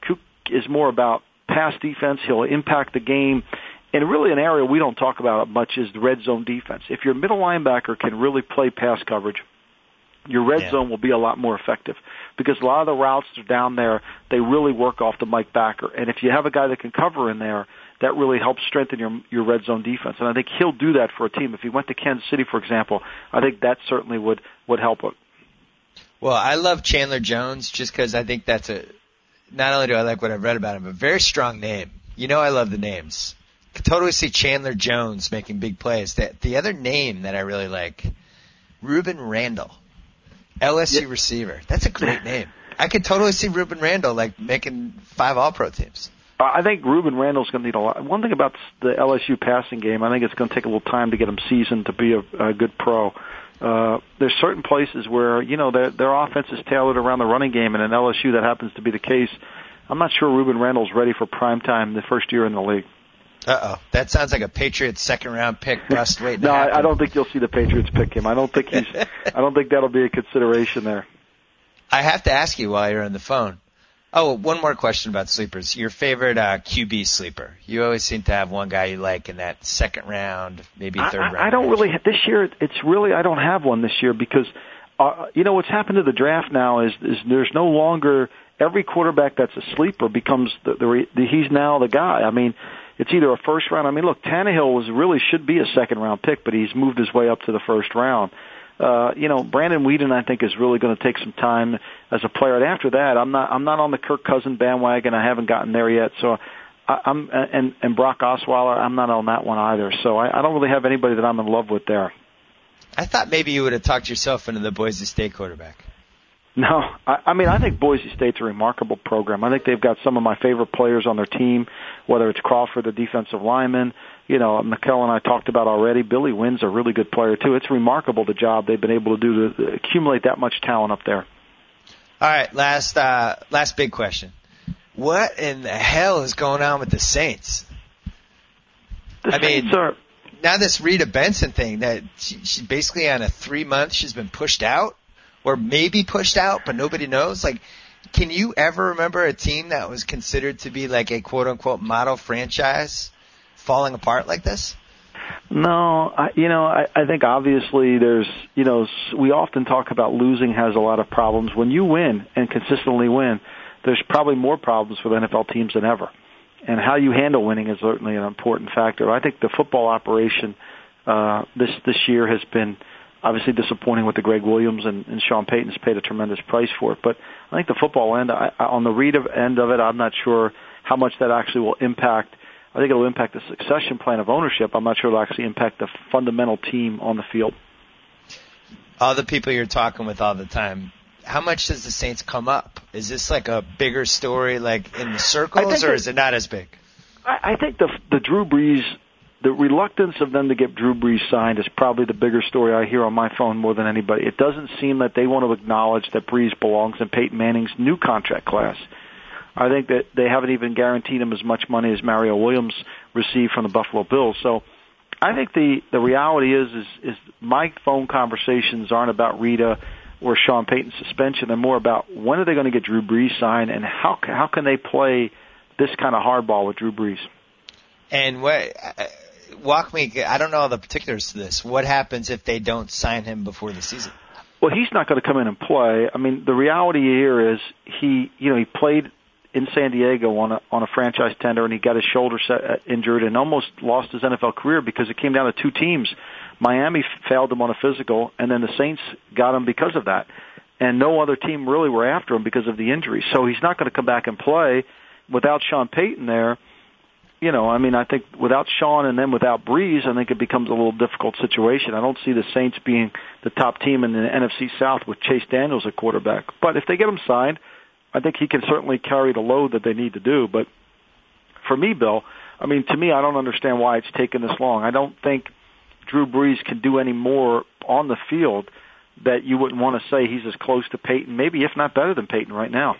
Speaker 6: is more about pass defense. He'll impact the game. And really an area we don't talk about much is the red zone defense. If your middle linebacker can really play pass coverage, your red
Speaker 5: yeah.
Speaker 6: zone will be a lot more effective because a lot of the routes are down there, they really work off the Mike backer. And if you have a guy that can cover in there, that really helps strengthen your your red zone defense. And I think he'll do that for a team. If he went to Kansas City, for example, I think that certainly would, would help it.
Speaker 5: Well, I love Chandler Jones just because I think that's a – not only do I like what I've read about him, but a very strong name. You know I love the names. I could totally see Chandler Jones making big plays. The, the other name that I really like, Ruben Randall, L S U yeah. receiver. That's a great name. I could totally see Ruben Randall like making five All-Pro teams.
Speaker 6: I think Ruben Randall's going to need a lot. One thing about the L S U passing game, I think it's going to take a little time to get him seasoned to be a, a good pro. Uh, there's certain places where, you know, their, their offense is tailored around the running game, and in L S U that happens to be the case. I'm not sure Ruben Randall's ready for prime time the first year in the league.
Speaker 5: Uh-oh. That sounds like a Patriots second-round pick bust waiting
Speaker 6: no,
Speaker 5: to happen.
Speaker 6: I, I don't think you'll see the Patriots pick him. I don't think he's. I don't think that'll be a consideration there.
Speaker 5: I have to ask you while you're on the phone. Oh, one more question about sleepers. Your favorite uh, Q B sleeper. You always seem to have one guy you like in that second round, maybe third
Speaker 6: I,
Speaker 5: round.
Speaker 6: I don't really. This year, it's really I don't have one this year because uh, you know what's happened to the draft now is is there's no longer every quarterback that's a sleeper becomes the, the, the he's now the guy. I mean. It's either a first round. I mean, look, Tannehill was really should be a second round pick, but he's moved his way up to the first round. Uh, you know, Brandon Weeden, I think, is really going to take some time as a player. And after that, I'm not, I'm not on the Kirk Cousins bandwagon. I haven't gotten there yet. So, I, I'm and and Brock Osweiler, I'm not on that one either. So, I, I don't really have anybody that I'm in love with there.
Speaker 5: I thought maybe you would have talked yourself into the Boise State quarterback.
Speaker 6: No, I, I mean, I think Boise State's a remarkable program. I think they've got some of my favorite players on their team, whether it's Crawford, the defensive lineman, you know, McKellen I talked about already. Billy Wynn's a really good player, too. It's remarkable the job they've been able to do to accumulate that much talent up there.
Speaker 5: All right, last uh, last big question. What in the hell is going on with the Saints?
Speaker 6: The
Speaker 5: I
Speaker 6: Saints
Speaker 5: mean,
Speaker 6: are...
Speaker 5: now this Rita Benson thing, that she, she's basically on a three-month, she's been pushed out. Or maybe pushed out, but nobody knows. Like, can you ever remember a team that was considered to be like a quote-unquote model franchise falling apart like this?
Speaker 6: No, I, you know, I, I think obviously there's, you know, we often talk about losing has a lot of problems. When you win and consistently win, there's probably more problems for N F L teams than ever. And how you handle winning is certainly an important factor. I think the football operation uh, this this year has been obviously disappointing with the Greg Williams, and, and Sean Payton's paid a tremendous price for it. But I think the football end, I, on the read of, end of it, I'm not sure how much that actually will impact. I think it will impact the succession plan of ownership. I'm not sure it will actually impact the fundamental team on the field.
Speaker 5: All the people you're talking with all the time, how much does the Saints come up? Is this like a bigger story like in the circles, or is it not as big?
Speaker 6: I, I think the the Drew Brees, the reluctance of them to get Drew Brees signed is probably the bigger story I hear on my phone more than anybody. It doesn't seem that they want to acknowledge that Brees belongs in Peyton Manning's new contract class. I think that they haven't even guaranteed him as much money as Mario Williams received from the Buffalo Bills. So I think the, the reality is, is, is my phone conversations aren't about Rita or Sean Payton's suspension. They're more about when are they going to get Drew Brees signed, and how, how can they play this kind of hardball with Drew Brees?
Speaker 5: And what... Uh, Walk me, I don't know all the particulars to this. What happens if they don't sign him before the season?
Speaker 6: Well, he's not going to come in and play. I mean, the reality here is he, you know, he played in San Diego on a, on a franchise tender, and he got his shoulder set, injured and almost lost his N F L career because it came down to two teams. Miami failed him on a physical, and then the Saints got him because of that. And no other team really were after him because of the injury. So he's not going to come back and play without Sean Payton there. you know, I mean, I think without Sean and then without Breeze, I think it becomes a little difficult situation. I don't see the Saints being the top team in the N F C South with Chase Daniels at quarterback. But if they get him signed, I think he can certainly carry the load that they need to do. But for me, Bill, I mean, to me, I don't understand why it's taken this long. I don't think Drew Brees can do any more on the field that you wouldn't want to say he's as close to Peyton, maybe if not better than Peyton right now.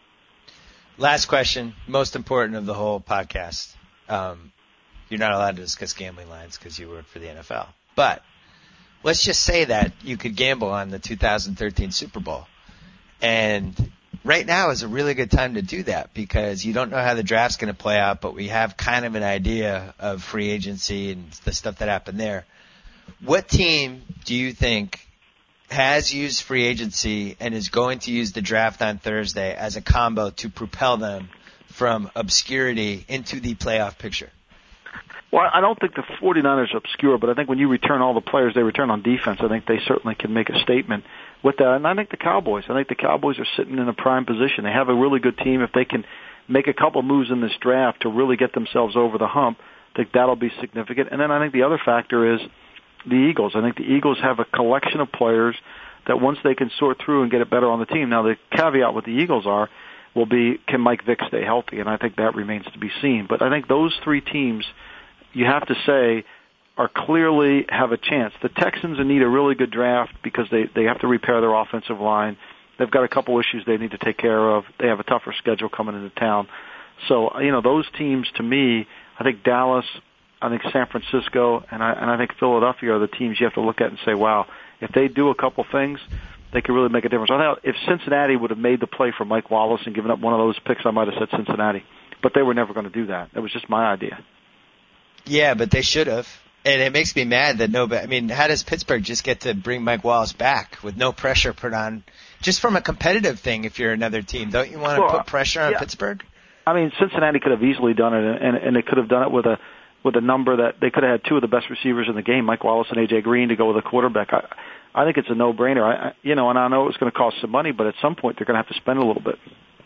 Speaker 5: Last question, most important of the whole podcast. Um, you're not allowed to discuss gambling lines because you work for the N F L. But let's just say that you could gamble on the two thousand thirteen Super Bowl. And right now is a really good time to do that because you don't know how the draft's going to play out, but we have kind of an idea of free agency and the stuff that happened there. What team do you think has used free agency and is going to use the draft on Thursday as a combo to propel them from obscurity into the playoff picture?
Speaker 6: Well, I don't think the 49ers are obscure, but I think when you return all the players they return on defense, I think they certainly can make a statement with that. And I think the Cowboys, I think the Cowboys are sitting in a prime position. They have a really good team. If they can make a couple moves in this draft to really get themselves over the hump, I think that'll be significant. And then I think the other factor is the Eagles. I think the Eagles have a collection of players that once they can sort through and get it better on the team. Now, the caveat with the Eagles are, will be, can Mike Vick stay healthy? And I think that remains to be seen. But I think those three teams, you have to say, are clearly have a chance. The Texans need a really good draft because they, they have to repair their offensive line. They've got a couple issues they need to take care of. They have a tougher schedule coming into town. So, you know, those teams, to me, I think Dallas, I think San Francisco, and I, and I think Philadelphia are the teams you have to look at and say, wow, if they do a couple things, they could really make a difference. I thought if Cincinnati would have made the play for Mike Wallace and given up one of those picks, I might have said Cincinnati. But they were never going to do that. That was just my idea.
Speaker 5: Yeah, but they should have. And it makes me mad that nobody, I mean, how does Pittsburgh just get to bring Mike Wallace back with no pressure put on? Just from a competitive thing, if you're another team, don't you want to
Speaker 6: well,
Speaker 5: put pressure on
Speaker 6: yeah.
Speaker 5: Pittsburgh?
Speaker 6: I mean, Cincinnati could have easily done it, and, and they could have done it with a with a number that they could have had two of the best receivers in the game, Mike Wallace and A J Green, to go with a quarterback. I, I think it's a no-brainer. I, I, you know, and I know it's going to cost some money, but at some point they're going to have to spend a little bit.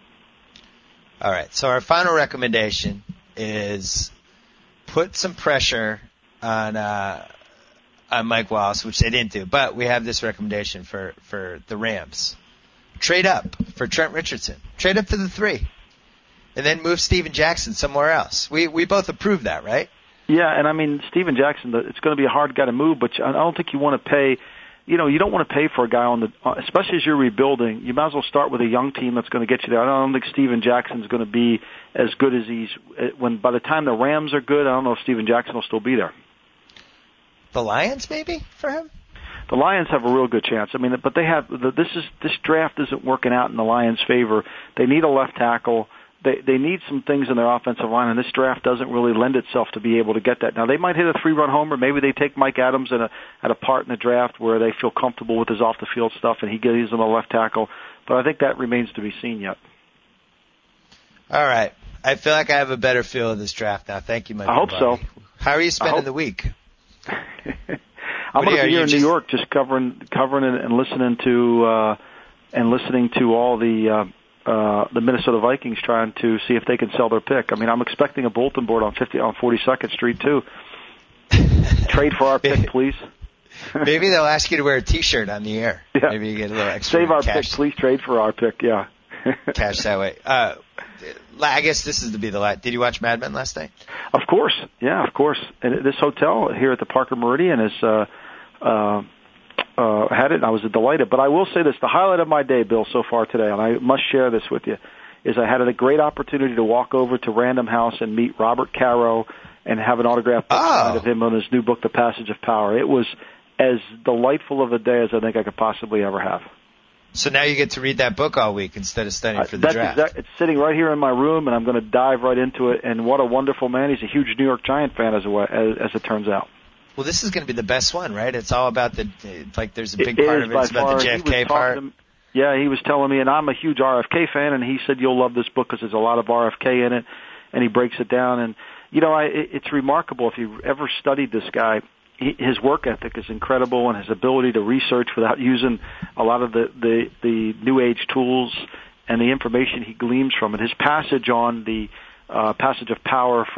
Speaker 5: All right. So our final recommendation is put some pressure on uh, on Mike Wallace, which they didn't do. But we have this recommendation for, for the Rams. Trade up for Trent Richardson. Trade up to the three. And then move Steven Jackson somewhere else. We we both approve that, right?
Speaker 6: Yeah, and I mean, Steven Jackson, it's going to be a hard guy to move, but I don't think you want to pay, you know, you don't want to pay for a guy on the, especially as you're rebuilding, you might as well start with a young team that's going to get you there. I don't think Steven Jackson's going to be as good as he's, when by the time the Rams are good, I don't know if Steven Jackson will still be there.
Speaker 5: The Lions, maybe, for him?
Speaker 6: The Lions have a real good chance. I mean, but they have, this is, this draft isn't working out in the Lions' favor. They need a left tackle. They they need some things in their offensive line, and this draft doesn't really lend itself to be able to get that. Now, they might hit a three-run homer. Maybe they take Mike Adams at a, at a part in the draft where they feel comfortable with his off-the-field stuff, and he gives them a left tackle. But I think that remains to be seen yet.
Speaker 5: All right. I feel like I have a better feel of this draft now. Thank you, Mike.
Speaker 6: I hope
Speaker 5: buddy.
Speaker 6: so.
Speaker 5: How are you spending
Speaker 6: hope-
Speaker 5: the week?
Speaker 6: I'm going to be here in
Speaker 5: just...
Speaker 6: New York, just covering covering and, and listening to uh, and listening to all the uh, uh, the Minnesota Vikings trying to see if they can sell their pick. I mean, I'm expecting a bulletin board on fifty on forty-second Street too. Trade for our pick, please.
Speaker 5: Maybe they'll ask you to wear a T-shirt on the air.
Speaker 6: Yeah.
Speaker 5: Maybe you get a little extra
Speaker 6: Save our
Speaker 5: cash.
Speaker 6: pick, please. Trade for our pick. Yeah.
Speaker 5: Cash that way. Uh, I guess this is to be the last. Did you watch Mad Men last night?
Speaker 6: Of course, yeah, of course. And this hotel here at the Parker Meridian is uh, uh, uh, had it, and I was delighted. But I will say this: the highlight of my day, Bill, so far today, and I must share this with you, is I had a great opportunity to walk over to Random House and meet Robert Caro and have an autographed book
Speaker 5: Oh.
Speaker 6: signed of him on his new book, The Passage of Power. It was as delightful of a day as I think I could possibly ever have.
Speaker 5: So now you get to read that book all week instead of studying for the
Speaker 6: That's
Speaker 5: draft.
Speaker 6: exact, it's sitting right here in my room, and I'm going to dive right into it. And what a wonderful man! He's a huge New York Giant fan, as, a, as, as it turns out.
Speaker 5: Well, this is going to be the best one, right? It's all about the like. There's a big
Speaker 6: It
Speaker 5: part
Speaker 6: is
Speaker 5: of it.
Speaker 6: by
Speaker 5: It's about
Speaker 6: far.
Speaker 5: the J F K
Speaker 6: He was
Speaker 5: part.
Speaker 6: talking to- Yeah, he was telling me, and I'm a huge R F K fan, and he said you'll love this book because there's a lot of R F K in it, and he breaks it down. And you know, I, it, it's remarkable if you've ever studied this guy. He, his work ethic is incredible, and his ability to research without using a lot of the, the, the new age tools and the information he gleans from it. His passage on the uh, passage of power from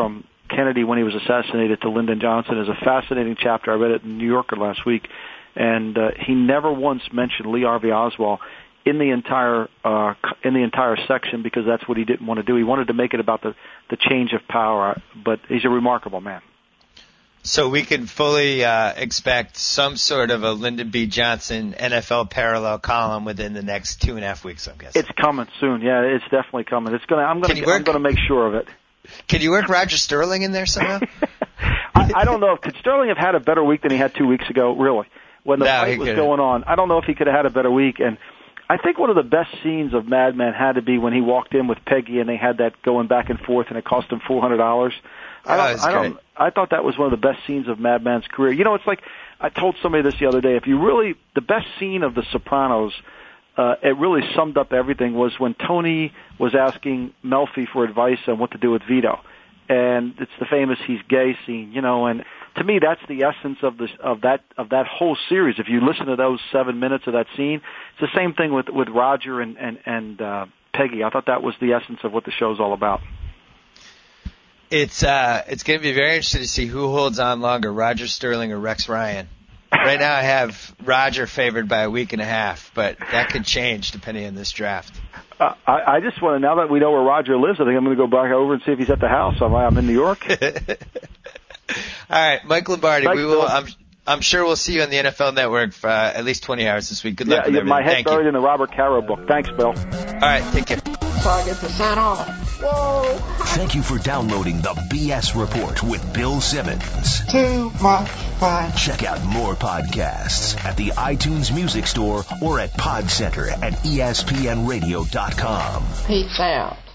Speaker 6: Kennedy when he was assassinated to Lyndon Johnson is a fascinating chapter. I read it in New Yorker last week, and uh, he never once mentioned Lee Harvey Oswald in the entire uh, in the entire section because that's what he didn't want to do. He wanted to make it about the the change of power. But he's a remarkable man.
Speaker 5: So we can fully uh, expect some sort of a Lyndon B. Johnson N F L parallel column within the next two and a half weeks, I'm guessing.
Speaker 6: It's coming soon. Yeah, it's definitely coming. It's gonna. I'm gonna. I'm gonna make sure of it.
Speaker 5: Can you work Roger Sterling in there somehow?
Speaker 6: I, I don't know. Could Sterling have had a better week than he had two weeks ago? Really, when the
Speaker 5: no,
Speaker 6: fight was
Speaker 5: couldn't.
Speaker 6: going on, I don't know if he could have had a better week. And I think one of the best scenes of Mad Men had to be when he walked in with Peggy and they had that going back and forth, and it cost him four hundred dollars. I don't,
Speaker 5: oh,
Speaker 6: I don't. I thought that was one of the best scenes of Mad Men's career. You know, it's like I told somebody this the other day. If you really, the best scene of The Sopranos, uh, it really summed up everything. Was when Tony was asking Melfi for advice on what to do with Vito, and it's the famous "he's gay" scene. You know, and to me, that's the essence of this of that of that whole series. If you listen to those seven minutes of that scene, it's the same thing with with Roger and and and uh, Peggy. I thought that was the essence of what the show's all about.
Speaker 5: It's uh, it's going to be very interesting to see who holds on longer, Roger Sterling or Rex Ryan. Right now I have Roger favored by a week and a half, but that could change depending on this draft.
Speaker 6: Uh, I, I just want to, now that we know where Roger lives, I think I'm going to go back over and see if he's at the house. I'm, I'm in New York.
Speaker 5: All right, Mike Lombardi,
Speaker 6: Thanks,
Speaker 5: we will.
Speaker 6: Bill.
Speaker 5: I'm, I'm sure we'll see you on the N F L Network for uh, at least twenty hours this week. Good luck
Speaker 6: yeah,
Speaker 5: with
Speaker 6: yeah,
Speaker 5: everything.
Speaker 6: my head's
Speaker 5: Thank
Speaker 6: buried
Speaker 5: you.
Speaker 6: in the Robert Caro book. Thanks, Bill.
Speaker 5: All right, take care.
Speaker 2: So I get to sign off. Whoa.
Speaker 1: Thank you for downloading the B S Report with Bill Simmons.
Speaker 4: Too much fun.
Speaker 1: Check out more podcasts at the iTunes Music Store or at Pod Center at E S P N radio dot com.
Speaker 2: Peace out.